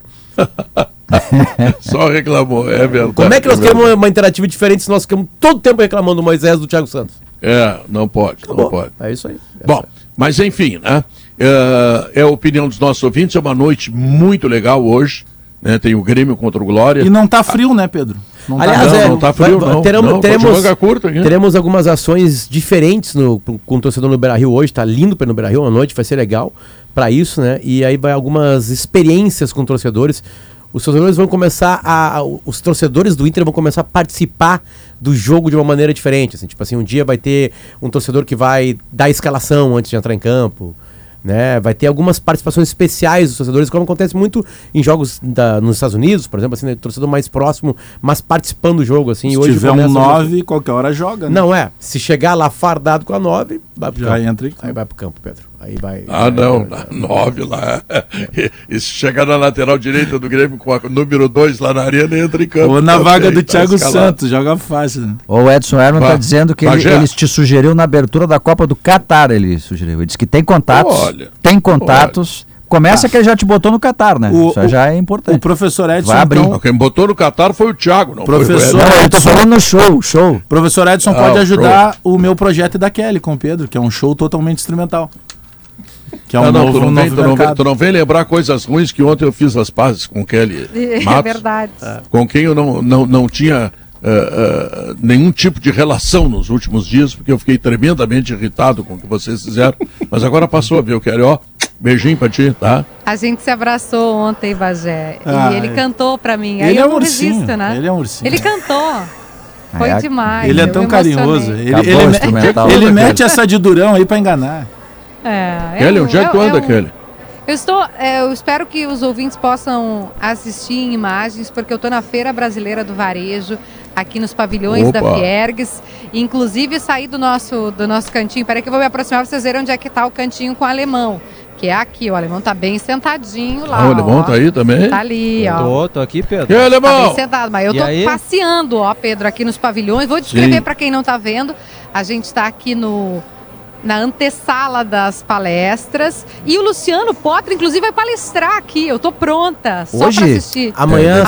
Só reclamou, é verdade. Como é que nós verdade. queremos uma interativa diferente se nós ficamos todo tempo reclamando do Moisés e do Thiago Santos? É, não pode, não Bom, pode. é isso aí. Bom, mas enfim, né? É a opinião dos nossos ouvintes, é uma noite muito legal hoje, né? Tem o Grêmio contra o Glória. E não tá frio, né, Pedro? Não Aliás, não, não tá frio, não. Não, teremos, pode jogar curto aqui. teremos algumas ações diferentes com o torcedor no Beira-Rio hoje. Tá lindo para ir no Beira-Rio à noite, vai ser legal para isso, né? E aí vai algumas experiências com torcedores. Os torcedores vão começar os torcedores do Inter vão começar a participar do jogo de uma maneira diferente, assim, tipo assim, um dia vai ter um torcedor que vai dar a escalação antes de entrar em campo, né? Vai ter algumas participações especiais dos torcedores, como acontece muito em jogos nos Estados Unidos, por exemplo, assim, né? Torcedor mais próximo, mas participando do jogo, assim. Se hoje tiver um 9, qualquer hora joga, né? Não, se chegar lá fardado com a 9, vai pro Já campo. entra em campo. Aí vai pro campo, Pedro. Aí vai... Não, 9 lá. E se chegar na lateral direita do Grêmio com a número 2 lá na arena, entra em campo. Ou na vaga do tá Thiago escalado. Santos, joga fácil. Né? O Edson Herman está dizendo que Bagé. eles te sugeriu na abertura da Copa do Catar, ele sugeriu. Ele disse que tem contatos, Começa que ele já te botou no Catar, né? Isso já é importante. O professor Edson, vai abrir. Não, quem botou no Catar foi o Thiago, não professor foi o eu tô falando no show. O professor Edson pode ajudar o meu projeto e da Kelly com o Pedro, que é um show totalmente instrumental. Que é um novo mercado. Tu não vem lembrar coisas ruins que ontem eu fiz as pazes com Kelly Matos, É verdade. com quem eu não tinha nenhum tipo de relação nos últimos dias, porque eu fiquei tremendamente irritado com o que vocês fizeram, mas agora passou, viu, Kelly? Ó, beijinho pra ti, tá? A gente se abraçou ontem, Bagé, Ah, e ele cantou pra mim. ele Aí é eu um não ursinho, resisto, né? ele é um ursinho. Ele cantou. Foi demais. Ele é eu tão me carinhoso. emocionei. Acabou o instrumental. Ele mete essa de durão aí pra enganar. Kelly, onde é que tu anda, Kelly? Eu espero que os ouvintes possam assistir em imagens, porque eu estou na Feira Brasileira do Varejo, aqui nos pavilhões da Fiergues. Inclusive, saí do nosso cantinho. Peraí que eu vou me aproximar para vocês verem onde é que está o cantinho com o alemão. Que é aqui, o alemão tá bem sentadinho lá. O alemão tá aí também? Tá ali, ó. Tô aqui, Pedro. E aí, Tá alemão? bem sentado, mas eu tô passeando, ó, Pedro, aqui nos pavilhões. Vou descrever para quem não tá vendo. A gente tá aqui na antessala das palestras. E o Luciano Potter, inclusive, vai palestrar aqui. Eu tô pronta, só Hoje? pra assistir. Amanhã.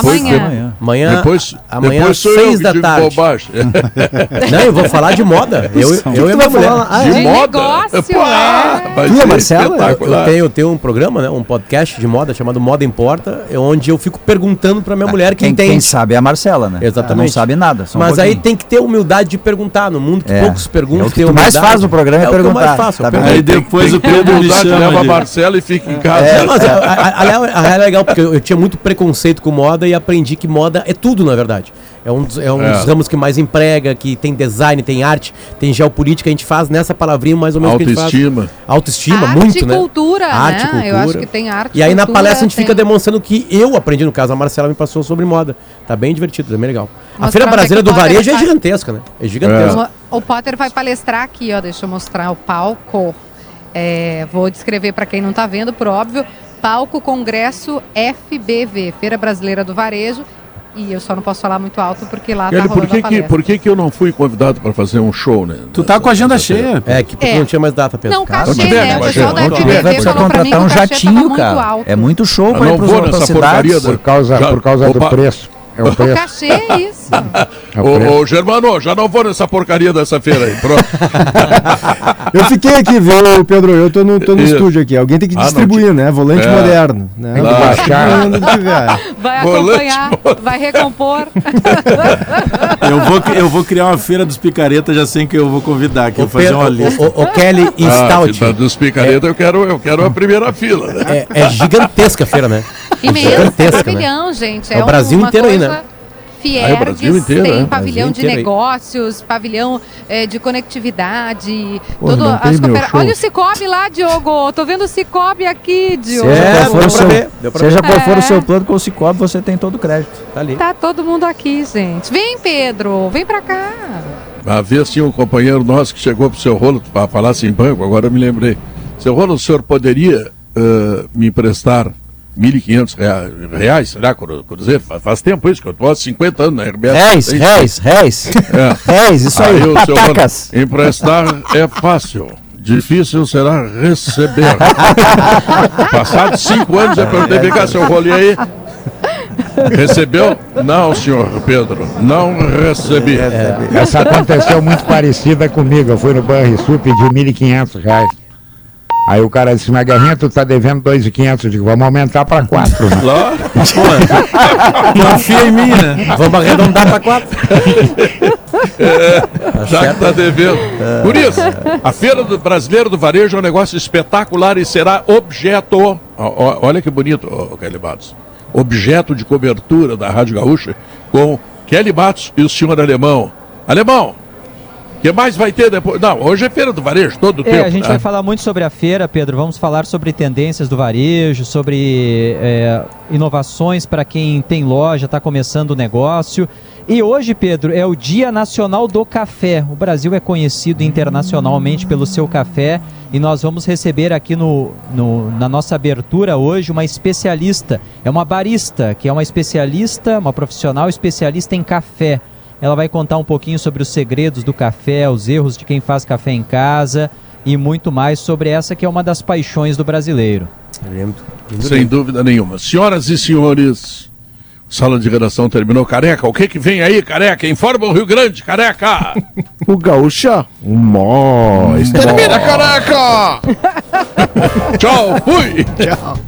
Depois Sou 6 da tarde. Bobagem. Não, eu vou falar de moda. Eu e minha mulher. De moda? negócio, Vai Tu e a ser Marcela? espetacular. Eu tenho um programa, né, um podcast de moda chamado Moda Importa, onde eu fico perguntando pra minha mulher que Quem entende. sabe é a Marcela, né? Exatamente. Não sabe nada. só um Mas aí pouquinho. tem que ter humildade de perguntar. No mundo que poucos perguntam, É o que tem tu mais humildade. faz no programa é o que eu perguntar. mais faço. Tá eu bem? pergunto. Aí depois o Tem Pedro me humildade, leva chama a de... Marcela e fica em casa. Mas a real é legal, porque eu tinha muito preconceito com moda e aprendi que moda é tudo, na verdade. É um dos ramos que mais emprega, que tem design, tem arte, tem geopolítica. A gente faz nessa palavrinha mais ou menos que a gente faz. Autoestima, Arte muito, e né? cultura, Arte e né? cultura. Eu acho que tem arte E aí na cultura, palestra a gente fica tem- demonstrando que eu aprendi, no caso, a Marcela me passou sobre moda. Tá bem divertido, é bem legal. A Mostrar Feira onde é Brasileira que do o Potter Varejo é vai- gigantesca, né? É gigantesca. O Potter vai palestrar aqui, ó. Deixa eu mostrar o palco. Vou descrever para quem não tá vendo, por óbvio. Palco Congresso FBV, Feira Brasileira do Varejo. E eu só não posso falar muito alto porque lá Kelly, tá rolando a palestra. por que eu não fui convidado para fazer um show, né? Tu tá com a agenda cheia. Porque não tinha mais data, Pedro. Não, cachê, Não tiver, né? O mas pessoal da não tiver. FBV Vai precisar falou pra mim que contratar o um cachê tava jatinho, muito cara. alto. É muito show Eu pra ir não para vou outras nessa porcaria cidades. Por causa do preço. É o O preço. cachê é isso. Ô, Germano, já não vou nessa porcaria dessa feira aí. Pronto. Eu fiquei aqui, viu, Pedro? Eu tô no Isso. estúdio aqui. Alguém tem que distribuir, né? Volante moderno. Né? Tem que baixar. Vai Volante acompanhar, vai recompor. Eu vou criar uma feira dos picaretas, já sei que eu vou convidar, que eu vou fazer uma lista. O Kelly e Stout. Dos picaretas eu quero a primeira fila, né? É gigantesca a feira, né? Imenso, Gigantesca, pavilhão, gente. É o Brasil uma inteiro aí, coisa- né? Fiergues, o Brasil inteiro, tem né? pavilhão Brasil de inteiro aí. negócios, pavilhão de conectividade. Pô, não tem meu show. Olha o Cicobi lá, Diogo. Tô vendo o Cicobi aqui, Diogo. Seja qual for o seu plano com o Cicobi, você tem todo o crédito. Tá ali. Tá todo mundo aqui, gente. Vem, Pedro. Vem pra cá. Uma vez tinha um companheiro nosso que chegou pro seu Rolo para falar assim em banco, agora eu me lembrei. Seu Rolo, o senhor poderia me emprestar R$1.500, será, Cruzeiro? Faz tempo isso, que eu tô há 50 anos na RBS. Réis, isso aí, o seu Rolo, patacas. emprestar é fácil. Difícil será receber. Passados 5 anos, eu perguntei, vem cá, seu Rolo, e aí? Recebeu? Não, senhor Pedro, não recebi. Essa aconteceu muito parecida comigo. Eu fui no Banrisul, pedi R$1.500. Aí o cara disse, Maguerrinha, tu tá devendo 2.500. Eu digo, vamos aumentar para 4. Né? Confia em mim, né? Vamos arredondar pra 4. Já que tá devendo. Por isso, a Feira Brasileira do Varejo é um negócio espetacular e será objeto. Olha que bonito, Kelly Matos. Objeto de cobertura da Rádio Gaúcha com Kelly Matos e o senhor Alemão. Alemão, O que mais vai ter depois? Não, hoje é Feira do Varejo, todo o tempo. A gente vai falar muito sobre a feira, Pedro. Vamos falar sobre tendências do varejo, sobre inovações para quem tem loja, está começando o negócio. E hoje, Pedro, é o Dia Nacional do Café. O Brasil é conhecido internacionalmente pelo seu café e nós vamos receber aqui na nossa abertura hoje uma especialista. É uma barista, que é uma especialista, uma profissional especialista em café. Ela vai contar um pouquinho sobre os segredos do café, os erros de quem faz café em casa e muito mais sobre essa que é uma das paixões do brasileiro. Sem dúvida nenhuma. Senhoras e senhores, Sala de Redação terminou. Careca, o que vem aí, Careca? Informa o Rio Grande, Careca! O Gaúcha, Termina, Careca! Tchau, fui! Tchau.